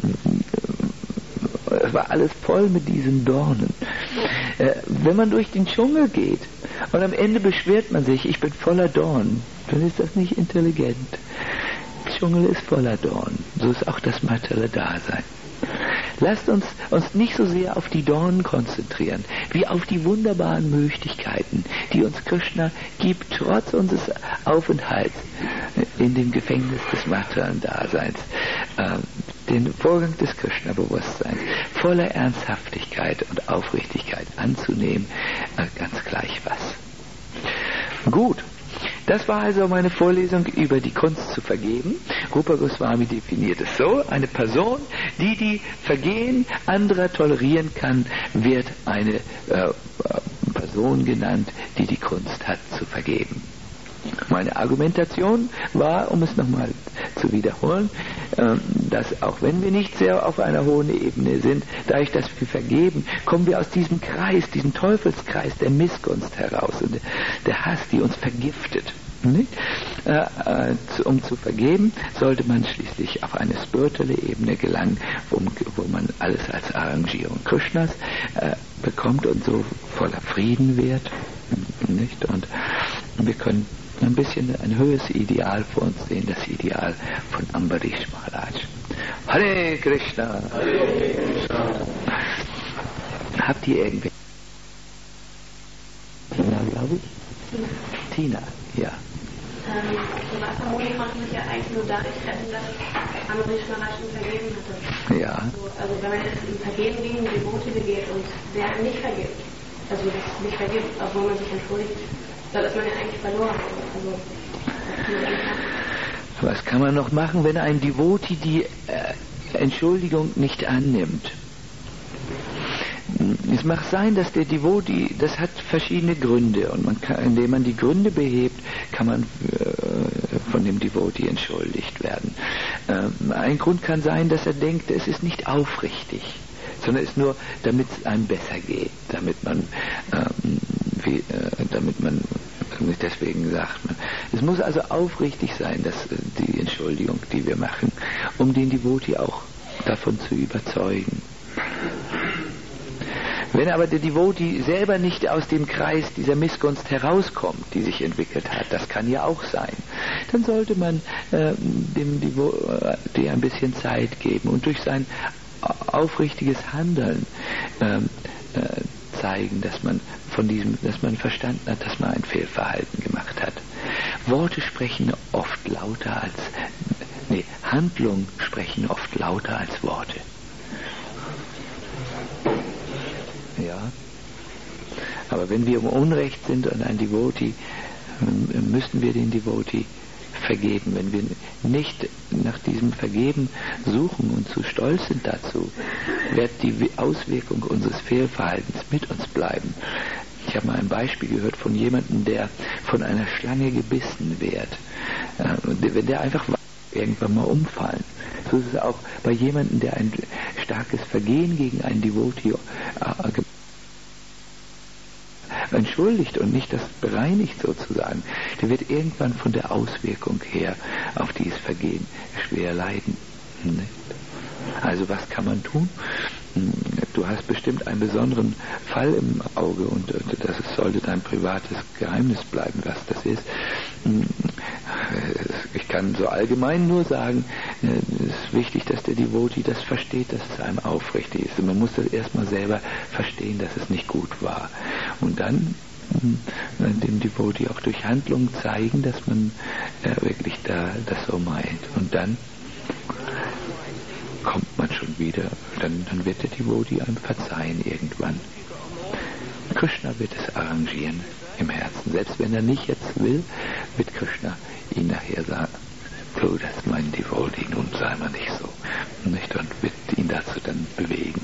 es war alles voll mit diesen Dornen. Äh, wenn man durch den Dschungel geht und am Ende beschwert man sich, ich bin voller Dornen, dann ist das nicht intelligent. Der Dschungel ist voller Dornen. So ist auch das materielle Dasein. Lasst uns uns nicht so sehr auf die Dornen konzentrieren, wie auf die wunderbaren Möglichkeiten, die uns Krishna gibt, trotz unseres Aufenthalts in dem Gefängnis des materiellen Daseins, äh, den Vorgang des Krishna-Bewusstseins voller Ernsthaftigkeit und Aufrichtigkeit anzunehmen, äh, ganz gleich was. Gut. Das war also meine Vorlesung über die Kunst zu vergeben. Rupa Goswami definiert es so: Eine Person, die die Vergehen anderer tolerieren kann, wird eine äh, Person genannt, die die Kunst hat zu vergeben. Meine Argumentation war, um es nochmal zu wiederholen, äh, dass auch wenn wir nicht sehr auf einer hohen Ebene sind, dadurch, dass wir vergeben, kommen wir aus diesem Kreis, diesem Teufelskreis der Missgunst heraus und der Hass, die uns vergiftet. Nicht? Äh, äh, zu, um zu vergeben, sollte man schließlich auf eine spirituelle Ebene gelangen, wo, wo man alles als Arrangierung Krishnas äh, bekommt und so voller Frieden wird. Nicht? Und wir können ein bisschen ein höheres Ideal vor uns sehen, das Ideal von Ambarish Maharaj. Hare Krishna! Hare Krishna. Habt ihr irgendwie... Tina, glaube ich? Tina, ja. Ähm, Durvasa Muni konnte sich ja eigentlich nur dadurch retten, dass Ambarish Maharaj ihm vergeben hatte. Ja. Also, also wenn man jetzt im Vergeben gegen die Devote begeht und der nicht vergibt, also das nicht vergibt, obwohl man sich entschuldigt, dann ist man ja eigentlich verloren. Also, was kann man eigentlich machen? Was kann man noch machen, wenn ein Devotee die äh, Entschuldigung nicht annimmt? Es mag sein, dass der Devotee, das hat verschiedene Gründe, und man kann, indem man die Gründe behebt, kann man äh, von dem Devotee entschuldigt werden. Äh, ein Grund kann sein, dass er denkt, es ist nicht aufrichtig, sondern es ist nur, damit es einem besser geht, damit man, ähm, wie, äh, damit man deswegen sagt man. Es muss also aufrichtig sein, dass äh, die Entschuldigung, die wir machen, um den Devotee auch davon zu überzeugen. Wenn aber der Devotee selber nicht aus dem Kreis dieser Missgunst herauskommt, die sich entwickelt hat, das kann ja auch sein, dann sollte man äh, dem Devotee ein bisschen Zeit geben und durch sein aufrichtiges Handeln äh, äh, zeigen, dass man von diesem, dass man verstanden hat, dass man ein Fehlverhalten gemacht hat. Worte sprechen oft lauter als, nee, Handlungen sprechen oft lauter als Worte. Ja. Aber wenn wir im Unrecht sind und ein Devotee, müssen wir den Devotee vergeben. Wenn wir nicht nach diesem Vergeben suchen und zu stolz sind dazu, wird die Auswirkung unseres Fehlverhaltens mit uns bleiben. Ich habe mal ein Beispiel gehört von jemandem, der von einer Schlange gebissen wird. Wenn der einfach irgendwann mal umfallen. So ist es auch bei jemandem, der ein starkes Vergehen gegen einen Devotee entschuldigt und nicht das bereinigt sozusagen, der wird irgendwann von der Auswirkung her auf dieses Vergehen schwer leiden. Also was kann man tun? Du hast bestimmt einen besonderen Fall im Auge und das sollte dein privates Geheimnis bleiben, was das ist. Ich kann so allgemein nur sagen, es ist wichtig, dass der Devotee das versteht, dass es einem aufrichtig ist. Und man muss das erstmal selber verstehen, dass es nicht gut war. Und dann dem Devotee auch durch Handlungen zeigen, dass man äh, wirklich da das so meint. Und dann kommt man schon wieder, dann, dann wird der Devotee einem verzeihen irgendwann. Krishna wird es arrangieren im Herzen. Selbst wenn er nicht jetzt will, wird Krishna ihn nachher sagen, du, das ist mein Devotee, nun sei mal nicht so. Nicht? Und wird ihn dazu dann bewegen.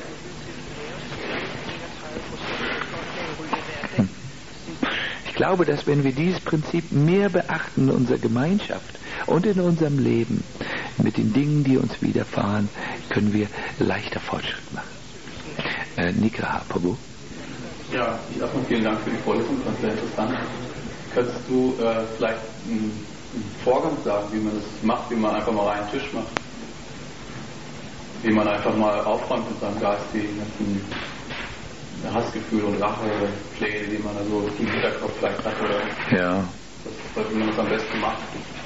Hm. Ich glaube, dass wenn wir dieses Prinzip mehr beachten in unserer Gemeinschaft und in unserem Leben, mit den Dingen, die uns widerfahren, können wir leichter Fortschritt machen. Äh, Nigraha Prabhu. Ja, erstmal vielen Dank für die Vorlesung, das war sehr interessant. Könntest du äh, vielleicht einen, einen Vorgang sagen, wie man das macht, wie man einfach mal reinen Tisch macht? Wie man einfach mal aufräumt mit seinem Geist die ganzen Hassgefühle und Rachepläne, die man da so im Hinterkopf vielleicht hat, oder? Ja. Das, wie man das am besten macht.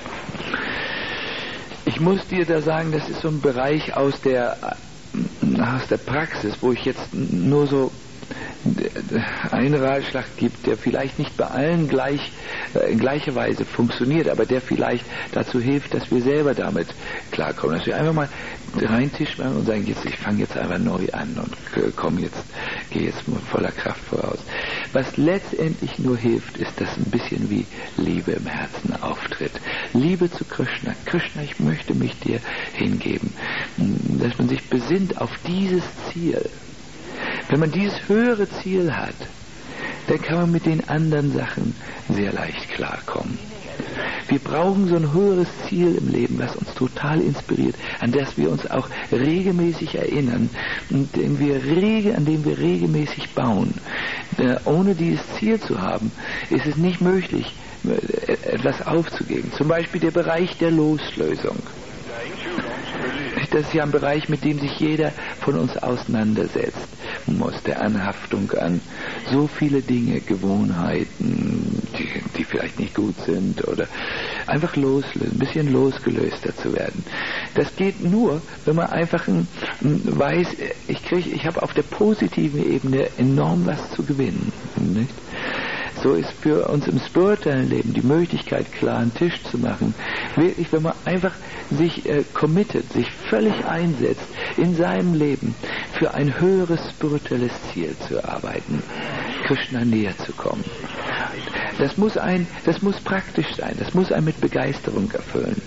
Ich muss dir da sagen, das ist so ein Bereich aus der, aus der Praxis, wo ich jetzt nur so einen Ratschlag gibt, der vielleicht nicht bei allen gleich in gleicher Weise funktioniert, aber der vielleicht dazu hilft, dass wir selber damit klarkommen. Dass wir einfach mal rein Tisch machen und sagen, jetzt, ich fange jetzt einfach neu an und komme jetzt, gehe jetzt voller Kraft voraus. Was letztendlich nur hilft, ist, dass ein bisschen wie Liebe im Herzen auftritt. Liebe zu Krishna. Krishna, ich möchte mich dir hingeben. Dass man sich besinnt auf dieses Ziel. Wenn man dieses höhere Ziel hat, dann kann man mit den anderen Sachen sehr leicht klarkommen. Wir brauchen so ein höheres Ziel im Leben, was uns total inspiriert, an das wir uns auch regelmäßig erinnern und dem wir rege, an dem wir regelmäßig bauen. Äh, ohne dieses Ziel zu haben, ist es nicht möglich, etwas aufzugeben. Zum Beispiel der Bereich der Loslösung. Das ist ja ein Bereich, mit dem sich jeder von uns auseinandersetzt muss, der Anhaftung an so viele Dinge, Gewohnheiten, die, die vielleicht nicht gut sind, oder einfach loslösen, ein bisschen losgelöster zu werden. Das geht nur, wenn man einfach ein, ein weiß, ich kriege, ich habe auf der positiven Ebene enorm was zu gewinnen, nicht? So ist für uns im spirituellen Leben die Möglichkeit, klaren Tisch zu machen, wirklich, wenn man einfach sich äh, committet, sich völlig einsetzt in seinem Leben für ein höheres spirituelles Ziel zu arbeiten, Krishna näher zu kommen. Das muss ein, das muss praktisch sein, das muss einen mit Begeisterung erfüllen.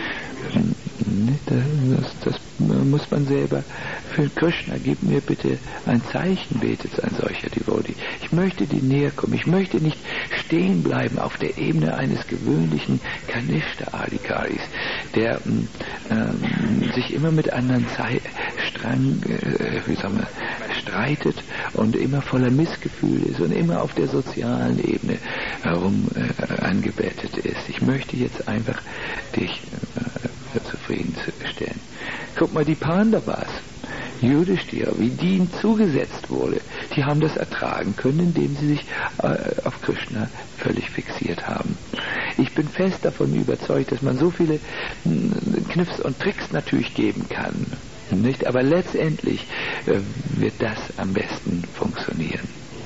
Das, das muss man selber für Krishna, gib mir bitte ein Zeichen, betet ein solcher Devotee. Ich möchte dir näher kommen, ich möchte nicht stehen bleiben auf der Ebene eines gewöhnlichen Kanishta-Adhikaris, der ähm, sich immer mit anderen Zei- Strang, äh, wie sagen wir, streitet und immer voller Missgefühl ist und immer auf der sozialen Ebene herum äh, angebettet ist. Ich möchte jetzt einfach dich äh, zufriedenstellen. Guck mal, die Pandavas, Yudhishthira, wie die ihnen zugesetzt wurde, die haben das ertragen können, indem sie sich äh, auf Krishna völlig fixiert haben. Ich bin fest davon überzeugt, dass man so viele mh, Kniffs und Tricks natürlich geben kann, nicht? Aber letztendlich äh, wird das am besten funktionieren.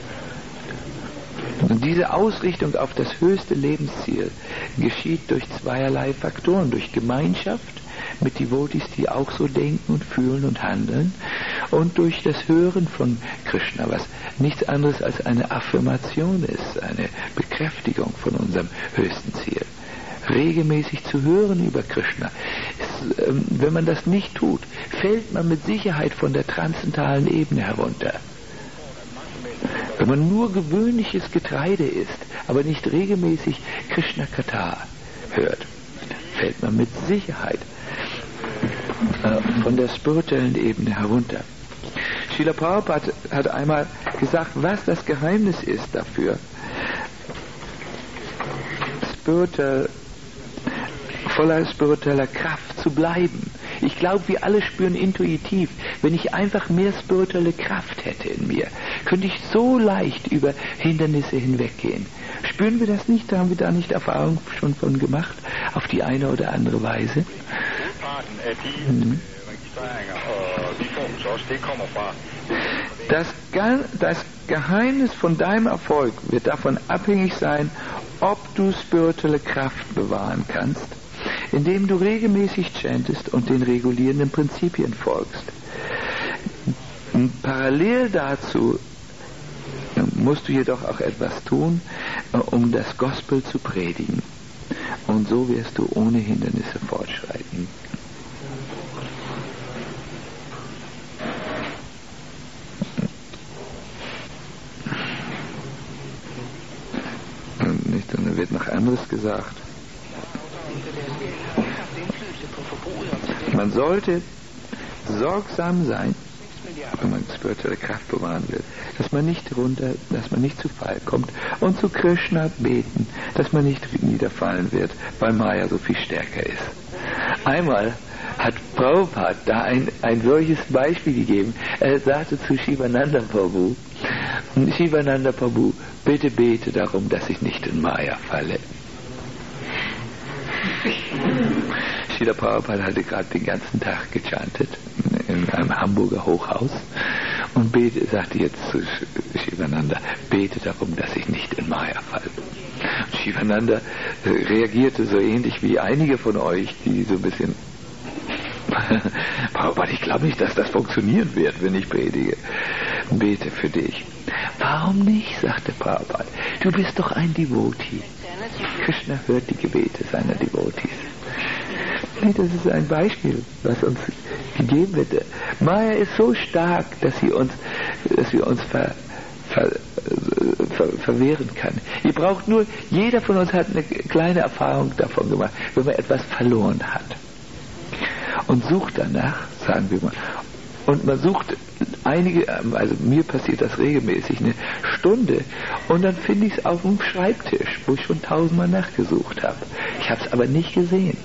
Und diese Ausrichtung auf das höchste Lebensziel geschieht durch zweierlei Faktoren, durch Gemeinschaft mit Devotees, die auch so denken und fühlen und handeln, und durch das Hören von Krishna, was nichts anderes als eine Affirmation ist, eine Bekräftigung von unserem höchsten Ziel. Regelmäßig zu hören über Krishna. Es, ähm, wenn man das nicht tut, fällt man mit Sicherheit von der transzendentalen Ebene herunter. Wenn man nur gewöhnliches Getreide isst, aber nicht regelmäßig Krishna Katha hört, fällt man mit Sicherheit äh, von der spirituellen Ebene herunter. Srila Prabhupada hat einmal gesagt, was das Geheimnis ist dafür, spirituell, voller spiritueller Kraft zu bleiben. Ich glaube, wir alle spüren intuitiv, wenn ich einfach mehr spirituelle Kraft hätte in mir, könnte ich so leicht über Hindernisse hinweggehen. Spüren wir das nicht? Haben wir da nicht Erfahrung schon von gemacht? Auf die eine oder andere Weise? Mhm. Das, das Geheimnis von deinem Erfolg wird davon abhängig sein, ob du spirituelle Kraft bewahren kannst, indem du regelmäßig chantest und den regulierenden Prinzipien folgst. Parallel dazu musst du jedoch auch etwas tun, um das Gospel zu predigen. Und so wirst du ohne Hindernisse fortschreiten. Nicht, und dann wird noch anderes gesagt. Man sollte sorgsam sein, wenn man spirituelle Kraft bewahren will, dass man nicht runter, dass man nicht zu Fall kommt, und zu Krishna beten, dass man nicht niederfallen wird, weil Maya so viel stärker ist. Einmal hat Prabhupada da ein, ein solches Beispiel gegeben. Er sagte zu Shivananda Prabhu, Shivananda Prabhu, bitte bete darum, dass ich nicht in Maya falle. Srila Prabhupada hatte gerade den ganzen Tag gechantet in einem Hamburger Hochhaus und bete, sagte jetzt zu Shivananda, bete darum, dass ich nicht in Maya falle. Und Shivananda reagierte so ähnlich wie einige von euch, die so ein bisschen Prabhupada, ich glaube nicht, dass das funktionieren wird, wenn ich predige. Bete für dich. Warum nicht, sagte Prabhupada. Du bist doch ein Devotee. Krishna hört die Gebete seiner Devotees. Das ist ein Beispiel, was uns gegeben wird. Maya ist so stark, dass sie uns, dass sie uns ver, ver, ver, verwehren kann. Ihr braucht nur, jeder von uns hat eine kleine Erfahrung davon gemacht, wenn man etwas verloren hat. Und sucht danach, sagen wir mal, und man sucht einige, also mir passiert das regelmäßig, eine Stunde, und dann finde ich es auf dem Schreibtisch, wo ich schon tausendmal nachgesucht habe. Ich habe es aber nicht gesehen.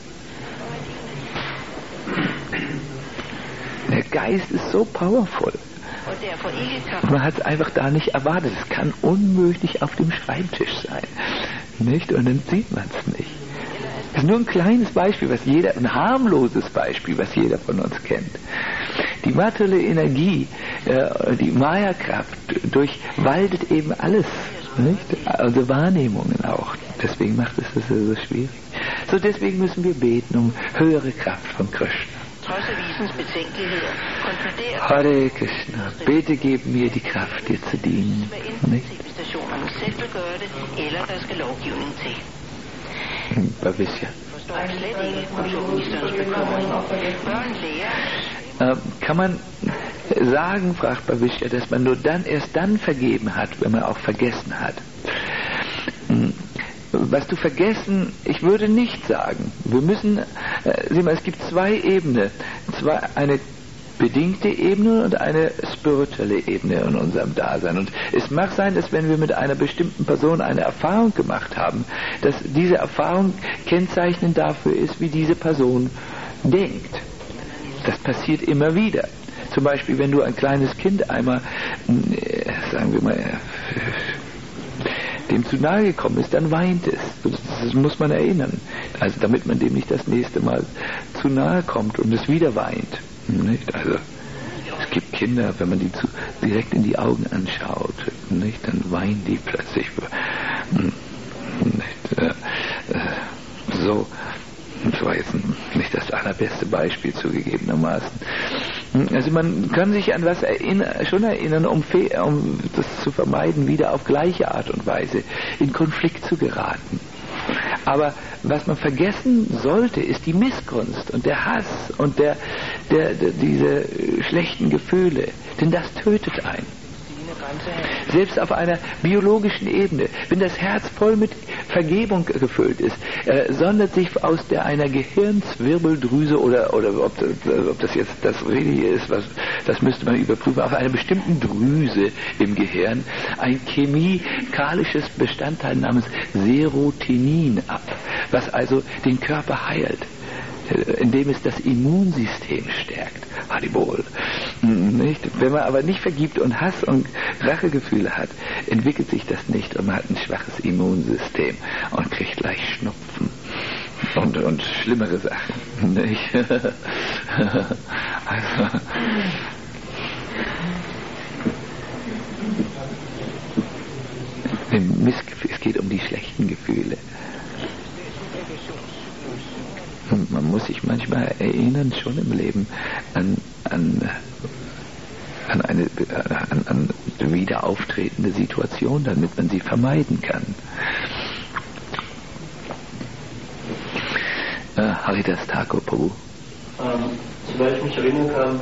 Der Geist ist so powerful. Man hat es einfach da nicht erwartet. Es kann unmöglich auf dem Schreibtisch sein. Nicht? Und dann sieht man es nicht. Das ist nur ein kleines Beispiel, was jeder, ein harmloses Beispiel, was jeder von uns kennt. Die materielle Energie, äh, die Maya-Kraft durchwaldet eben alles. Nicht? Also Wahrnehmungen auch. Deswegen macht es das so schwierig. So, deswegen müssen wir beten um höhere Kraft von Krishna. Hare Krishna, bitte gib mir die Kraft, dir zu dienen. Nicht? selv vil gøre det, eller der skal lovgivning til. Bhavishya. Forstår slet ikke kulturministerens bekymring. Børn lærer. Kann man sagen, fragt Bhavishya, dass man nur dann erst dann vergeben hat, wenn man auch vergessen hat? Was du vergessen, ich würde nicht sagen. Wir müssen, äh, sieh mal, es gibt zwei Ebenen. Zwei, eine bedingte Ebene und eine spirituelle Ebene in unserem Dasein. Und es mag sein, dass wenn wir mit einer bestimmten Person eine Erfahrung gemacht haben, dass diese Erfahrung kennzeichnend dafür ist, wie diese Person denkt. Das passiert immer wieder. Zum Beispiel, wenn du ein kleines Kind einmal, äh, sagen wir mal, dem zu nahe gekommen ist, dann weint es. Das muss man erinnern. Also damit man dem nicht das nächste Mal zu nahe kommt und es wieder weint. Nicht? Also es gibt Kinder, wenn man die zu, direkt in die Augen anschaut, nicht? Dann weinen die plötzlich. Nicht? Äh, so. Das war jetzt nicht das allerbeste Beispiel zugegebenermaßen. Also man kann sich an was erinnern, schon erinnern, um, um das zu vermeiden, wieder auf gleiche Art und Weise in Konflikt zu geraten. Aber was man vergessen sollte, ist die Missgunst und der Hass und der, der, der, diese schlechten Gefühle. Denn das tötet einen. Selbst auf einer biologischen Ebene, wenn das Herz voll mit Vergebung gefüllt ist, äh, sondert sich aus der einer Gehirnzwirbeldrüse oder oder ob, ob das jetzt das Richtige ist, was, das müsste man überprüfen, auf einer bestimmten Drüse im Gehirn ein chemikalisches Bestandteil namens Serotonin ab, was also den Körper heilt, indem es das Immunsystem stärkt. Haribol. Nicht? Wenn man aber nicht vergibt und Hass und Rachegefühle hat, entwickelt sich das nicht und man hat ein schwaches Immunsystem und kriegt gleich Schnupfen und, und schlimmere Sachen. Nicht? Also, es geht um die schlechten Gefühle. Und man muss sich manchmal erinnern, schon im Leben, an, an, an eine an, an wieder auftretende Situation, damit man sie vermeiden kann. Äh, Haridas Thakur Prabhu. Ähm, soweit ich mich erinnern kann,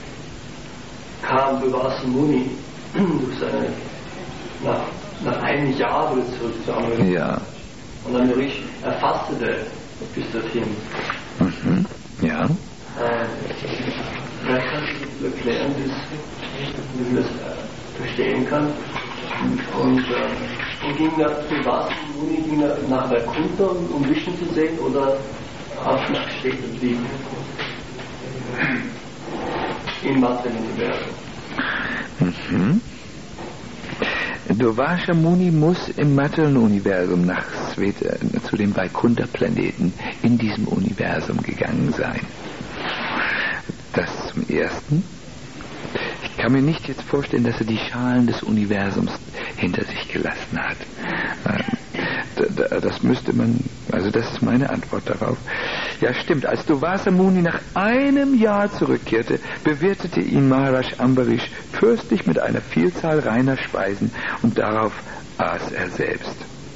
kam Durvasa Muni durch seine, nach, nach einem Jahr wieder zurück zu Amerika. Ja. Und dann wirklich erfasste bis dorthin. Mhm. Ja. Äh, vielleicht kannst du erklären, wie man das äh, verstehen kann. Und, äh, und ging er zu was? Ging er nach Vaikuntha, um Vishnu zu sehen, oder auch nach stecken blieben? Im Material-Universum. Mhm. Durvasa Muni muss im Material-Universum nach Sveta, zu dem Vaikuntha-Planeten in diesem Universum gegangen sein. Das zum Ersten. Ich kann mir nicht jetzt vorstellen, dass er die Schalen des Universums hinter sich gelassen hat. Das müsste man, also das ist meine Antwort darauf. Ja, stimmt. Als Durvasa Muni nach einem Jahr zurückkehrte, bewirtete ihn Maharaj Ambarish fürstlich mit einer Vielzahl reiner Speisen und darauf aß er selbst.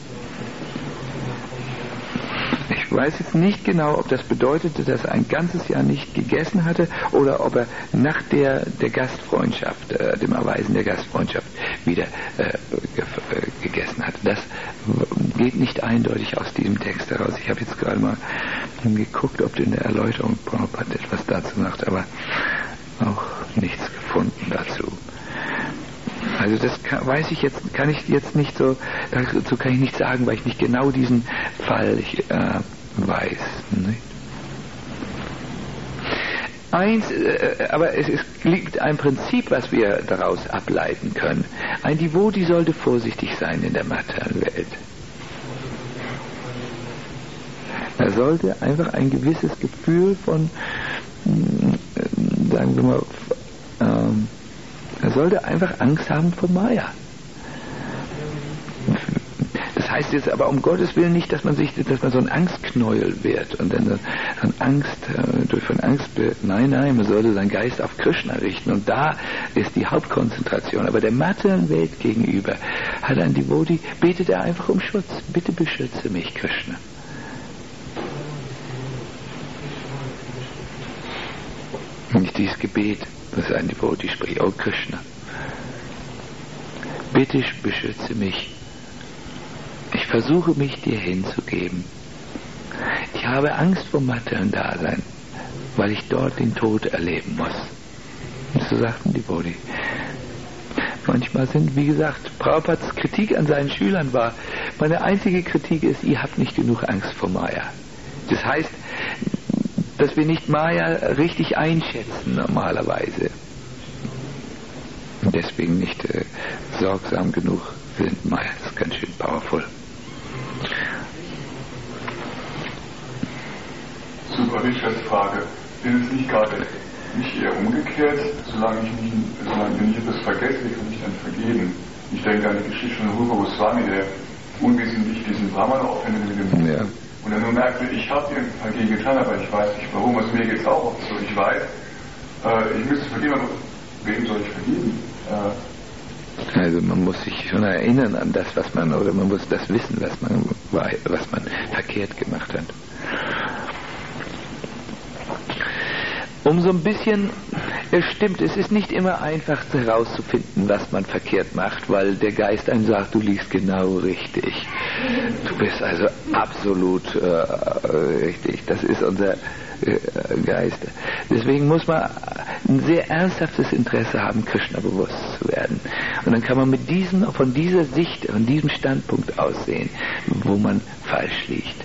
Ich weiß jetzt nicht genau, ob das bedeutete, dass er ein ganzes Jahr nicht gegessen hatte oder ob er nach der, der Gastfreundschaft, äh, dem Erweisen der Gastfreundschaft wieder äh, ge- äh, gegessen hat. Das geht nicht eindeutig aus diesem Text heraus. Ich habe jetzt gerade mal geguckt, ob in der Erläuterung Prabhupada etwas dazu macht, aber auch nichts gefunden dazu. Also das kann, weiß ich jetzt, kann ich jetzt nicht so, dazu kann ich nicht sagen, weil ich nicht genau diesen Fall ich, äh, weiß. Nicht? Eins, äh, aber es, es liegt ein Prinzip, was wir daraus ableiten können. Ein Devotee sollte vorsichtig sein in der materiellen Welt. Er sollte einfach ein gewisses Gefühl von, äh, sagen wir mal, ähm, er sollte einfach Angst haben vor Maya. Das heißt jetzt aber um Gottes Willen nicht, dass man sich, dass man so ein Angstknäuel wird und dann so ein Angst, durch von Angst, nein, nein, man sollte seinen Geist auf Krishna richten und da ist die Hauptkonzentration. Aber der materiellen Welt gegenüber hat ein Devotee, betet er einfach um Schutz. Bitte beschütze mich, Krishna. Nicht dieses Gebet, das ein Devotee spricht, oh Krishna, bitte beschütze mich. Ich versuche mich dir hinzugeben. Ich habe Angst vor Materiellen-Dasein, weil ich dort den Tod erleben muss. Und so sagten die Devotee. Manchmal sind, wie gesagt, Prabhupads Kritik an seinen Schülern war, meine einzige Kritik ist, ihr habt nicht genug Angst vor Maya. Das heißt, dass wir nicht Maya richtig einschätzen normalerweise. Und deswegen nicht äh, sorgsam genug sind. Maya ist ganz schön powerful. Super, Richards Frage. Ist es nicht gerade nicht eher umgekehrt, solange ich mich, solange wenn ich etwas vergesse, kann ich dann vergeben? Ich denke an die Geschichte von Rupa Goswami, der unwissentlich diesen Brahmana aufhängt mit dem Ja. Und er nur merkte, ich habe ihm dagegen getan, aber ich weiß nicht warum. Also mir geht es auch oft so. Ich weiß, äh, ich müsste vergeben, aber wem soll ich vergeben? Äh, Also man muss sich schon erinnern an das, was man, oder man muss das wissen, was man, was man verkehrt gemacht hat. Um so ein bisschen, es stimmt, es ist nicht immer einfach herauszufinden, was man verkehrt macht, weil der Geist einem sagt, du liegst genau richtig. Du bist also absolut äh, richtig. Das ist unser äh, Geist. Deswegen muss man ein sehr ernsthaftes Interesse haben, Krishna bewusst zu werden. Und dann kann man mit diesem, von dieser Sicht, von diesem Standpunkt aussehen, wo man falsch liegt.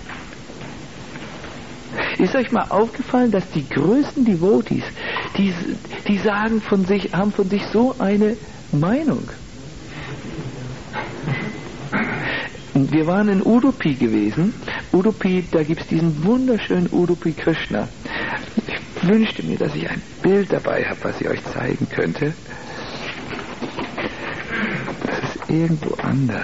Ist euch mal aufgefallen, dass die größten Devotees, die, die sagen von sich, haben von sich so eine Meinung? Wir waren in Udupi gewesen. Udupi, da gibt es diesen wunderschönen Udupi Krishna. Ich wünschte mir, dass ich ein Bild dabei habe, was ich euch zeigen könnte. Das ist irgendwo anders.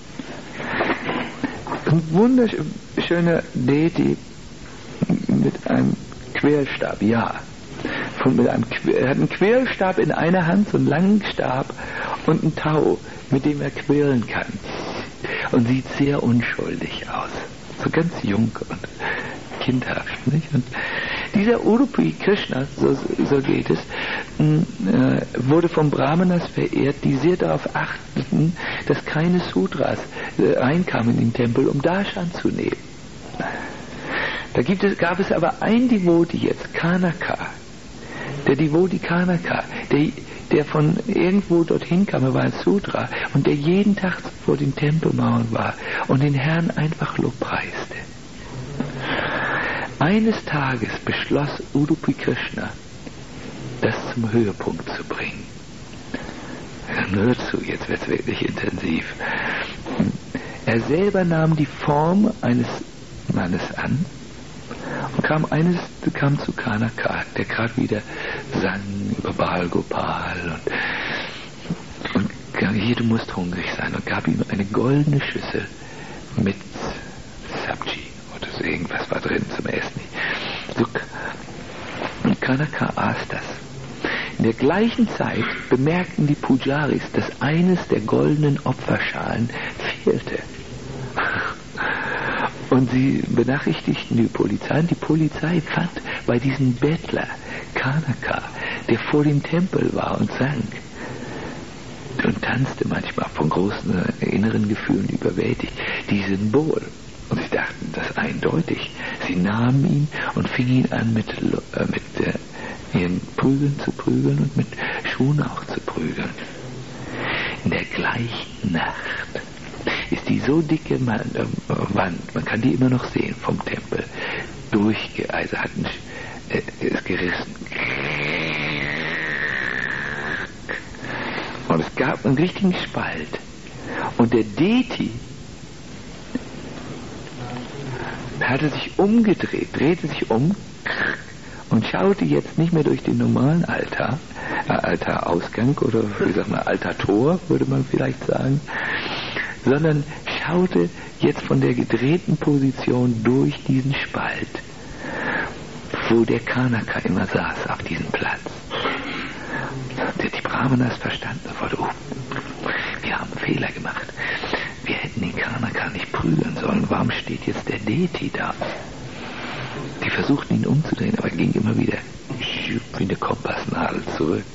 Ein wunderschöner Deity mit einem Querstab, ja. Von, mit einem, er hat einen Querstab in einer Hand, so einen langen Stab und einen Tau, mit dem er quirlen kann. Und sieht sehr unschuldig aus. So ganz jung und kindhaft, nicht? Und dieser Udupi Krishna, so, so geht es, äh, wurde von Brahmanas verehrt, die sehr darauf achteten, dass keine Sudras äh, reinkamen in den Tempel, um Darshan zu nehmen. Da gibt es, gab es aber ein Devotee jetzt, Kanaka, der Devotee Kanaka, der, der von irgendwo dorthin kam, er war ein Sudra, und der jeden Tag vor den Tempelmauern war und den Herrn einfach lobpreiste. Eines Tages beschloss Udupi Krishna, das zum Höhepunkt zu bringen. Hör zu, jetzt wird es wirklich intensiv. Er selber nahm die Form eines Mannes an und kam eines kam zu Kanaka, der gerade wieder sang über Baal Gopal und, und hier, du musst hungrig sein, und gab ihm eine goldene Schüssel mit Sabji oder so irgendwas war drin zum Essen. So, und Kanaka aß das. In der gleichen Zeit bemerkten die Pujaris, dass eines der goldenen Opferschalen fehlte. Und sie benachrichtigten die Polizei, und die Polizei fand bei diesem Bettler Kanaka, der vor dem Tempel war und sang und tanzte manchmal von großen inneren Gefühlen überwältigt, die Symbol. Und sie dachten das eindeutig. Sie nahmen ihn und fingen ihn an mit, äh, mit äh, ihren Prügeln zu prügeln und mit Schuhen auch zu prügeln. In der gleichen Nacht ist die so dicke Man- äh, Wand, man kann die immer noch sehen vom Tempel, durchge, also hat ein, äh, ist gerissen. Und es gab einen richtigen Spalt. Und der Deity hatte sich umgedreht, drehte sich um und schaute jetzt nicht mehr durch den normalen Altar, äh, Altarausgang oder wie sagt man, Altartor, würde man vielleicht sagen, sondern schaute jetzt von der gedrehten Position durch diesen Spalt, wo der Kanaka immer saß, auf diesem Platz. Die Brahmanas verstanden sofort, oh, wir haben einen Fehler gemacht. verprügeln sollen. Warum steht jetzt der Deity da? Die versuchten ihn umzudrehen, aber ging immer wieder wie eine Kompassnadel zurück.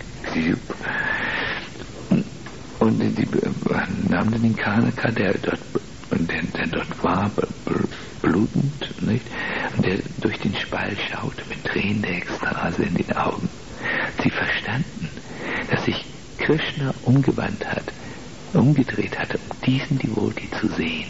Und die nahmen dann den Kanaka, der dort, der, der dort war, blutend, nicht? Und der durch den Spalt schaute mit Tränen der Ekstase in den Augen. Sie verstanden, dass sich Krishna umgewandt hat, umgedreht hatte, um diesen Devotee zu sehen.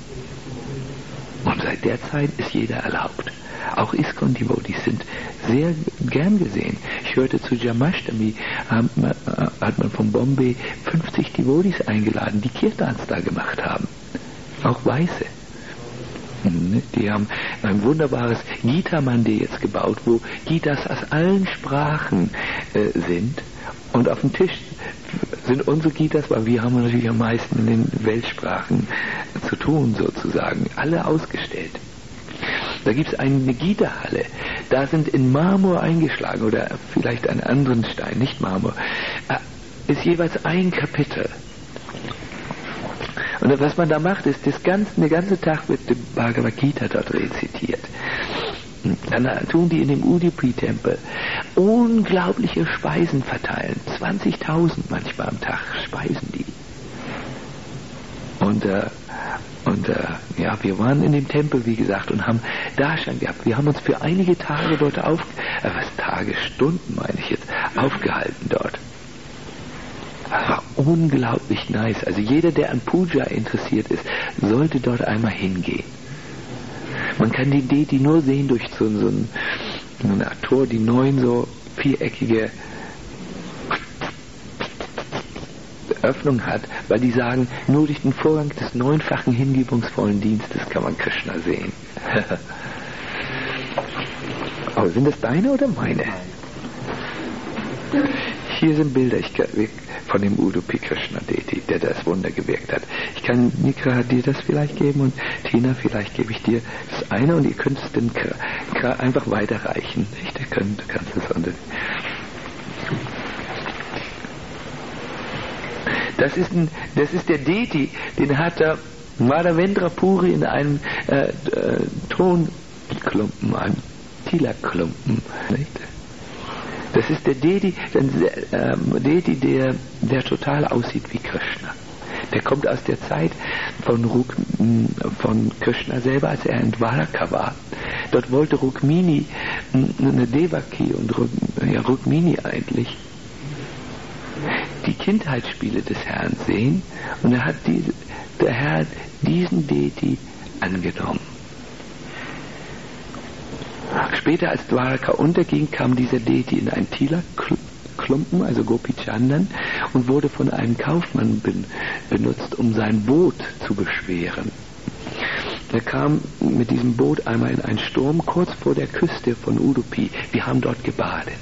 Und seit der Zeit ist jeder erlaubt. Auch ISKCON-Devotees sind sehr gern gesehen. Ich hörte zu Jamashtami, hat man von Bombay fünfzig Devotees eingeladen, die Kirtans da gemacht haben. Auch Weiße. Die haben ein wunderbares Gita-Mandir jetzt gebaut, wo Gitas aus allen Sprachen äh, sind. Und auf dem Tisch sind unsere Gitas, weil wir haben natürlich am meisten in den Weltsprachen zu tun, sozusagen, alle ausgestellt. Da gibt es eine Gita-Halle, da sind in Marmor eingeschlagen, oder vielleicht einen anderen Stein, nicht Marmor, äh, ist jeweils ein Kapitel. Und was man da macht, ist, das ganze, den ganzen Tag wird die Bhagavad Gita dort rezitiert. Dann tun die in dem Udupi-Tempel unglaubliche Speisen verteilen. zwanzigtausend manchmal am Tag speisen die. Und, äh, und äh, ja, wir waren in dem Tempel, wie gesagt, und haben Darshan gehabt. Wir haben uns für einige Tage dort auf, äh, was Tage, Stunden meine ich jetzt, aufgehalten dort. Das war unglaublich nice. Also jeder, der an Puja interessiert ist, sollte dort einmal hingehen. Man kann die Deity nur sehen durch so, so, ein, so eine Art Tor, die neun so viereckige Öffnung hat, weil die sagen, nur durch den Vorgang des neunfachen hingebungsvollen Dienstes kann man Krishna sehen. Aber sind das deine oder meine? Hier sind Bilder ich kann, von dem Udupi Krishna Deity, der das Wunder gewirkt hat. Ich kann Nikra dir das vielleicht geben und Tina, vielleicht gebe ich dir das eine und ihr könnt es dann einfach weiterreichen. Nicht? Ihr könnt, kannst es unter. Das ist, ein, das ist der Deity, den hat der Madhavendra Puri in einem äh, äh, Tonklumpen, einem Tila-Klumpen. Nicht? Das ist der Deity, der, ähm, Deity der, der total aussieht wie Krishna. Der kommt aus der Zeit von, Ruk, von Krishna selber, als er in Dwaraka war. Dort wollte Rukmini, eine Devaki und Ruk, ja, Rukmini eigentlich, die Kindheitsspiele des Herrn sehen, und er hat die, der Herr hat diesen Deity angenommen. Später, als Dwaraka unterging, kam dieser Deity in ein Tila-Klumpen, also Gopichandan, und wurde von einem Kaufmann ben, benutzt, um sein Boot zu beschweren. Er kam mit diesem Boot einmal in einen Sturm kurz vor der Küste von Udupi. Wir haben dort gebadet.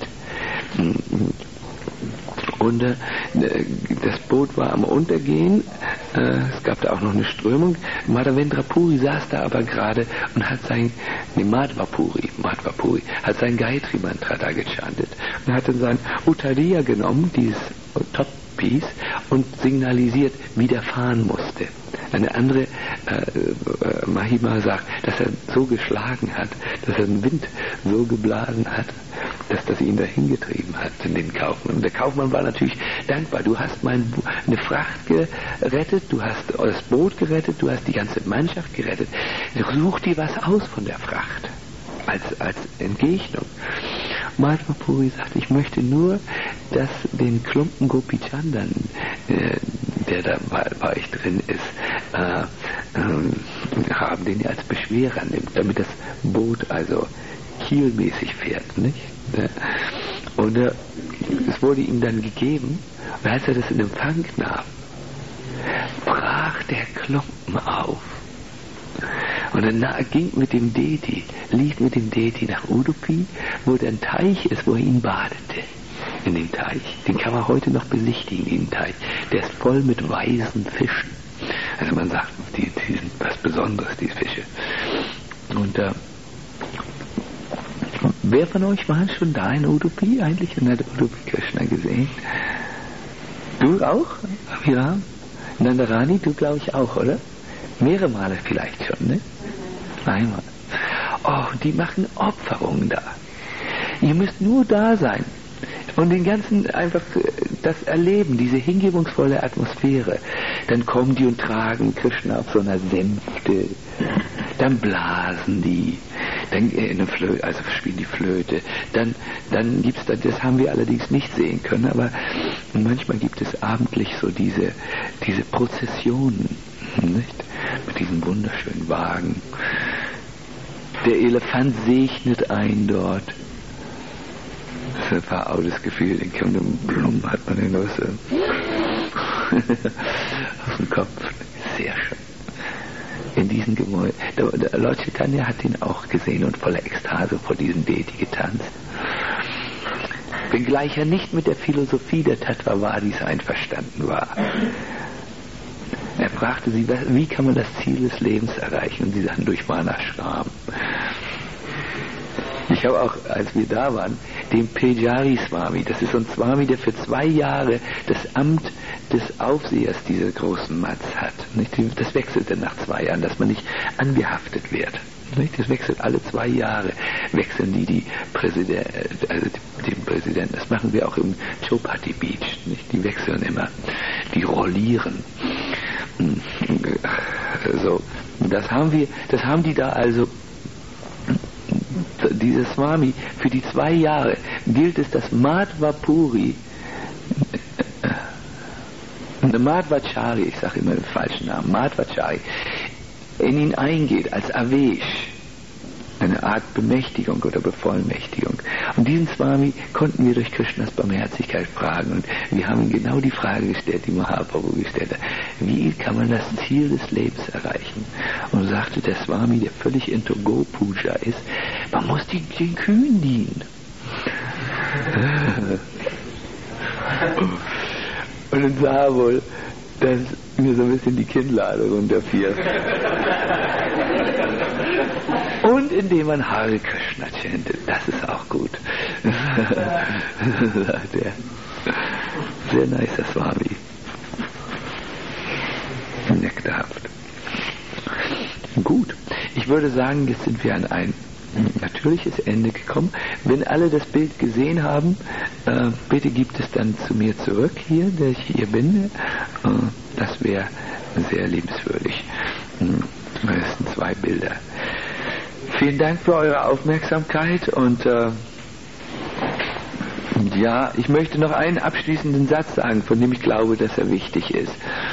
Und äh, das Boot war am Untergehen, äh, es gab da auch noch eine Strömung. Madhavendra Puri saß da aber gerade und hat sein, nee, Madhva Puri, Madhva Puri, hat sein Gayatri Mantra da gechantet. Und hat dann sein Uttariya genommen, dieses Top-Piece, und signalisiert, wie der fahren musste. Eine andere äh, äh, Mahima sagt, dass er so geschlagen hat, dass er den Wind so geblasen hat, dass das ihn dahin getrieben hat, in den Kaufmann. Und der Kaufmann war natürlich dankbar. Du hast mein, eine Fracht gerettet, du hast das Boot gerettet, du hast die ganze Mannschaft gerettet. Such dir was aus von der Fracht als, als Entgegnung. Madhva Puri sagt, ich möchte nur, dass den Klumpen Gopichandan, äh, der da bei, bei euch drin ist, äh, äh, haben, den ihr als Beschwerer nimmt, damit das Boot also kielmäßig fährt, nicht? Und äh, es wurde ihm dann gegeben, und als er das in Empfang nahm, brach der Klumpen auf. Und dann ging mit dem Deity, lief mit dem Deity nach Udupi, wo der ein Teich ist, wo er ihn badete. In dem Teich. Den kann man heute noch besichtigen, den Teich. Der ist voll mit weißen Fischen. Also man sagt, die, die sind was Besonderes, die Fische. Und äh, wer von euch war schon da in Udupi eigentlich und hat Udupi Krishna gesehen? Du auch? Ja. Nandarani, du glaube ich auch, oder? Mehrere Male vielleicht schon, ne? Einmal. Oh, die machen Opferungen da. Ihr müsst nur da sein und den ganzen einfach das erleben, diese hingebungsvolle Atmosphäre. Dann kommen die und tragen Krishna auf so einer Sänfte. Dann blasen die. Dann äh, eine Flöte, also spielen die Flöte. Dann, dann gibt's da, das haben wir allerdings nicht sehen können, aber manchmal gibt es abendlich so diese, diese Prozessionen, nicht? Mit diesen wunderschönen Wagen. Der Elefant segnet ein dort. Das ist ein veraudes Gefühl, den kommt um Blumen, hat man den aus, aus dem Kopf. Sehr schön. In diesen Gemäuer. Der, der Lord Chaitanya hat ihn auch gesehen und voller Ekstase vor diesem Deity getanzt. Wenngleich er nicht mit der Philosophie der Tattvavadis einverstanden war. Er fragte sie, wie kann man das Ziel des Lebens erreichen? Und sie sagten, durch Varnashram. Ich habe auch, als wir da waren, den Pejari Swami, das ist so ein Swami, der für zwei Jahre das Amt des Aufsehers dieser großen Mats hat. Das wechselt dann nach zwei Jahren, dass man nicht angehaftet wird. Das wechselt alle zwei Jahre, wechseln die die Präsident, also den Präsidenten. Das machen wir auch im Chopati Beach. Nicht? Die wechseln immer, die rollieren. So, das haben wir, das haben die da also. Dieser Swami, für die zwei Jahre gilt es, dass Madhvapuri, äh, Madhvachari, ich sage immer den falschen Namen, Madhvachari, in ihn eingeht als Avesh, eine Art Bemächtigung oder Bevollmächtigung. Und diesen Swami konnten wir durch Krishnas Barmherzigkeit fragen. Und wir haben ihm genau die Frage gestellt, die Mahaprabhu gestellt hat. Wie kann man das Ziel des Lebens erreichen? Und sagte der Swami, der völlig into Go-Puja ist, man muss die, den Kühen dienen. Und dann sah wohl, dass mir so ein bisschen die Kinnlade runterfiel. Und indem man Hare Krishna chantet, das ist auch gut. Der sehr nicer Swami. Nektarhaft. Gut, ich würde sagen, jetzt sind wir an ein natürliches Ende gekommen. Wenn alle das Bild gesehen haben, äh, bitte gibt es dann zu mir zurück hier, der ich hier bin. Äh, das wäre sehr liebenswürdig. Das sind zwei Bilder. Vielen Dank für eure Aufmerksamkeit und äh, ja, ich möchte noch einen abschließenden Satz sagen, von dem ich glaube, dass er wichtig ist.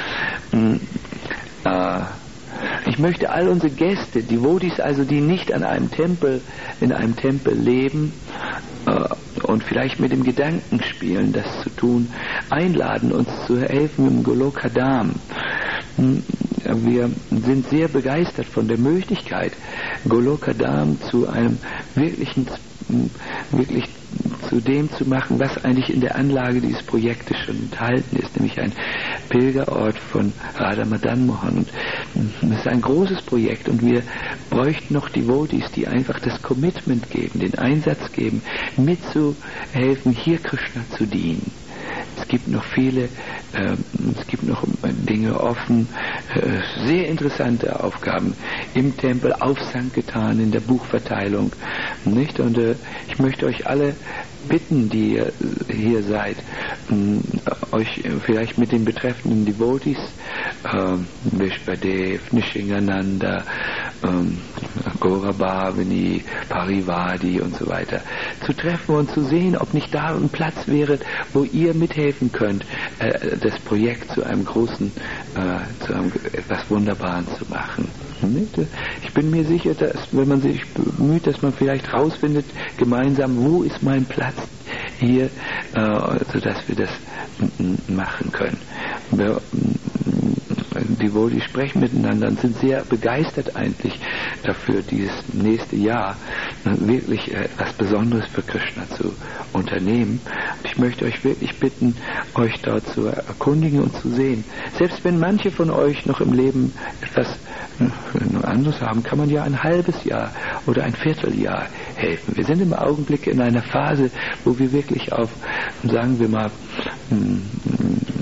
Äh, Ich möchte all unsere Gäste, Devotees also, die nicht an einem Tempel, in einem Tempel leben äh, und vielleicht mit dem Gedanken spielen, das zu tun, einladen, uns zu helfen im Golokadam. Wir sind sehr begeistert von der Möglichkeit, Golokadam zu einem wirklichen, wirklich zu dem zu machen, was eigentlich in der Anlage dieses Projektes schon enthalten ist, nämlich ein Pilgerort von Radha Madan Mohan. Das ist ein großes Projekt und wir bräuchten noch Devotees, die einfach das Commitment geben, den Einsatz geben, mitzuhelfen, hier Krishna zu dienen. Es gibt noch viele, äh, es gibt noch Dinge offen, äh, sehr interessante Aufgaben im Tempel, auf Sankirtan, in der Buchverteilung, nicht? Und äh, ich möchte euch alle bitten, die ihr hier seid, äh, euch vielleicht mit den betreffenden Devotees, äh, Vishvadev, Nishingananda, äh, Gora Bhavani, Parivadi und so weiter, zu treffen und zu sehen, ob nicht da ein Platz wäre, wo ihr mithelfen könnt, äh, das Projekt zu einem großen, äh, zu einem etwas Wunderbaren zu machen. Ich bin mir sicher, dass, wenn man sich bemüht, dass man vielleicht rausfindet, gemeinsam, wo ist mein Platz hier, äh, sodass wir das machen können. Wir, die Devotees sprechen miteinander und sind sehr begeistert eigentlich dafür, dieses nächste Jahr wirklich etwas Besonderes für Krishna zu unternehmen. Und ich möchte euch wirklich bitten, euch dort zu erkundigen und zu sehen. Selbst wenn manche von euch noch im Leben etwas anderes haben, kann man ja ein halbes Jahr oder ein Vierteljahr helfen. Wir sind im Augenblick in einer Phase, wo wir wirklich auf, sagen wir mal,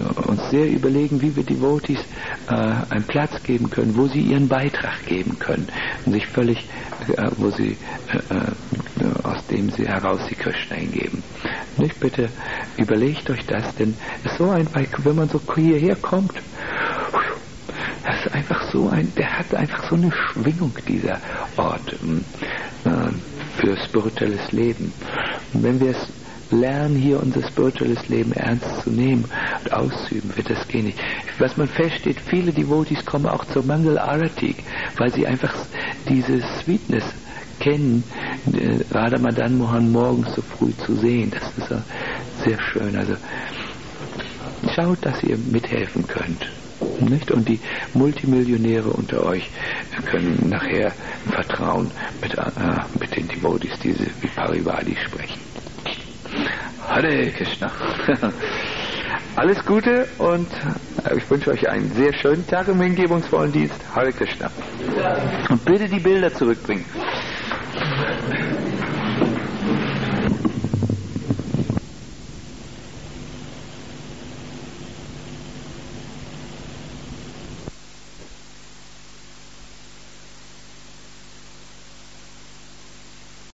uns sehr überlegen, wie wir Devotees äh, einen Platz geben können, wo sie ihren Beitrag geben können und sich völlig, äh, wo sie äh, äh, aus dem sie heraus die Krishna hingeben. Nicht? Bitte überlegt euch das, denn es ist so ein, wenn man so hierher kommt, das ist einfach so ein, der hat einfach so eine Schwingung, dieser Ort äh, für spirituelles Leben. Und wenn wir es lernen, hier unser spirituelles Leben ernst zu nehmen und auszuüben, wird das gehen nicht. Was man feststeht, viele Devotees kommen auch zur Mangal Arati, weil sie einfach diese Sweetness kennen, Radha Madan Mohan morgens so früh zu sehen. Das ist sehr schön. Also schaut, dass ihr mithelfen könnt. Nicht? Und die Multimillionäre unter euch können nachher im Vertrauen mit, äh, mit den Devotees, diese wie Parivadi sprechen. Hare Krishna. Alles Gute und ich wünsche euch einen sehr schönen Tag im hingebungsvollen Dienst. Hare Krishna. Und bitte die Bilder zurückbringen.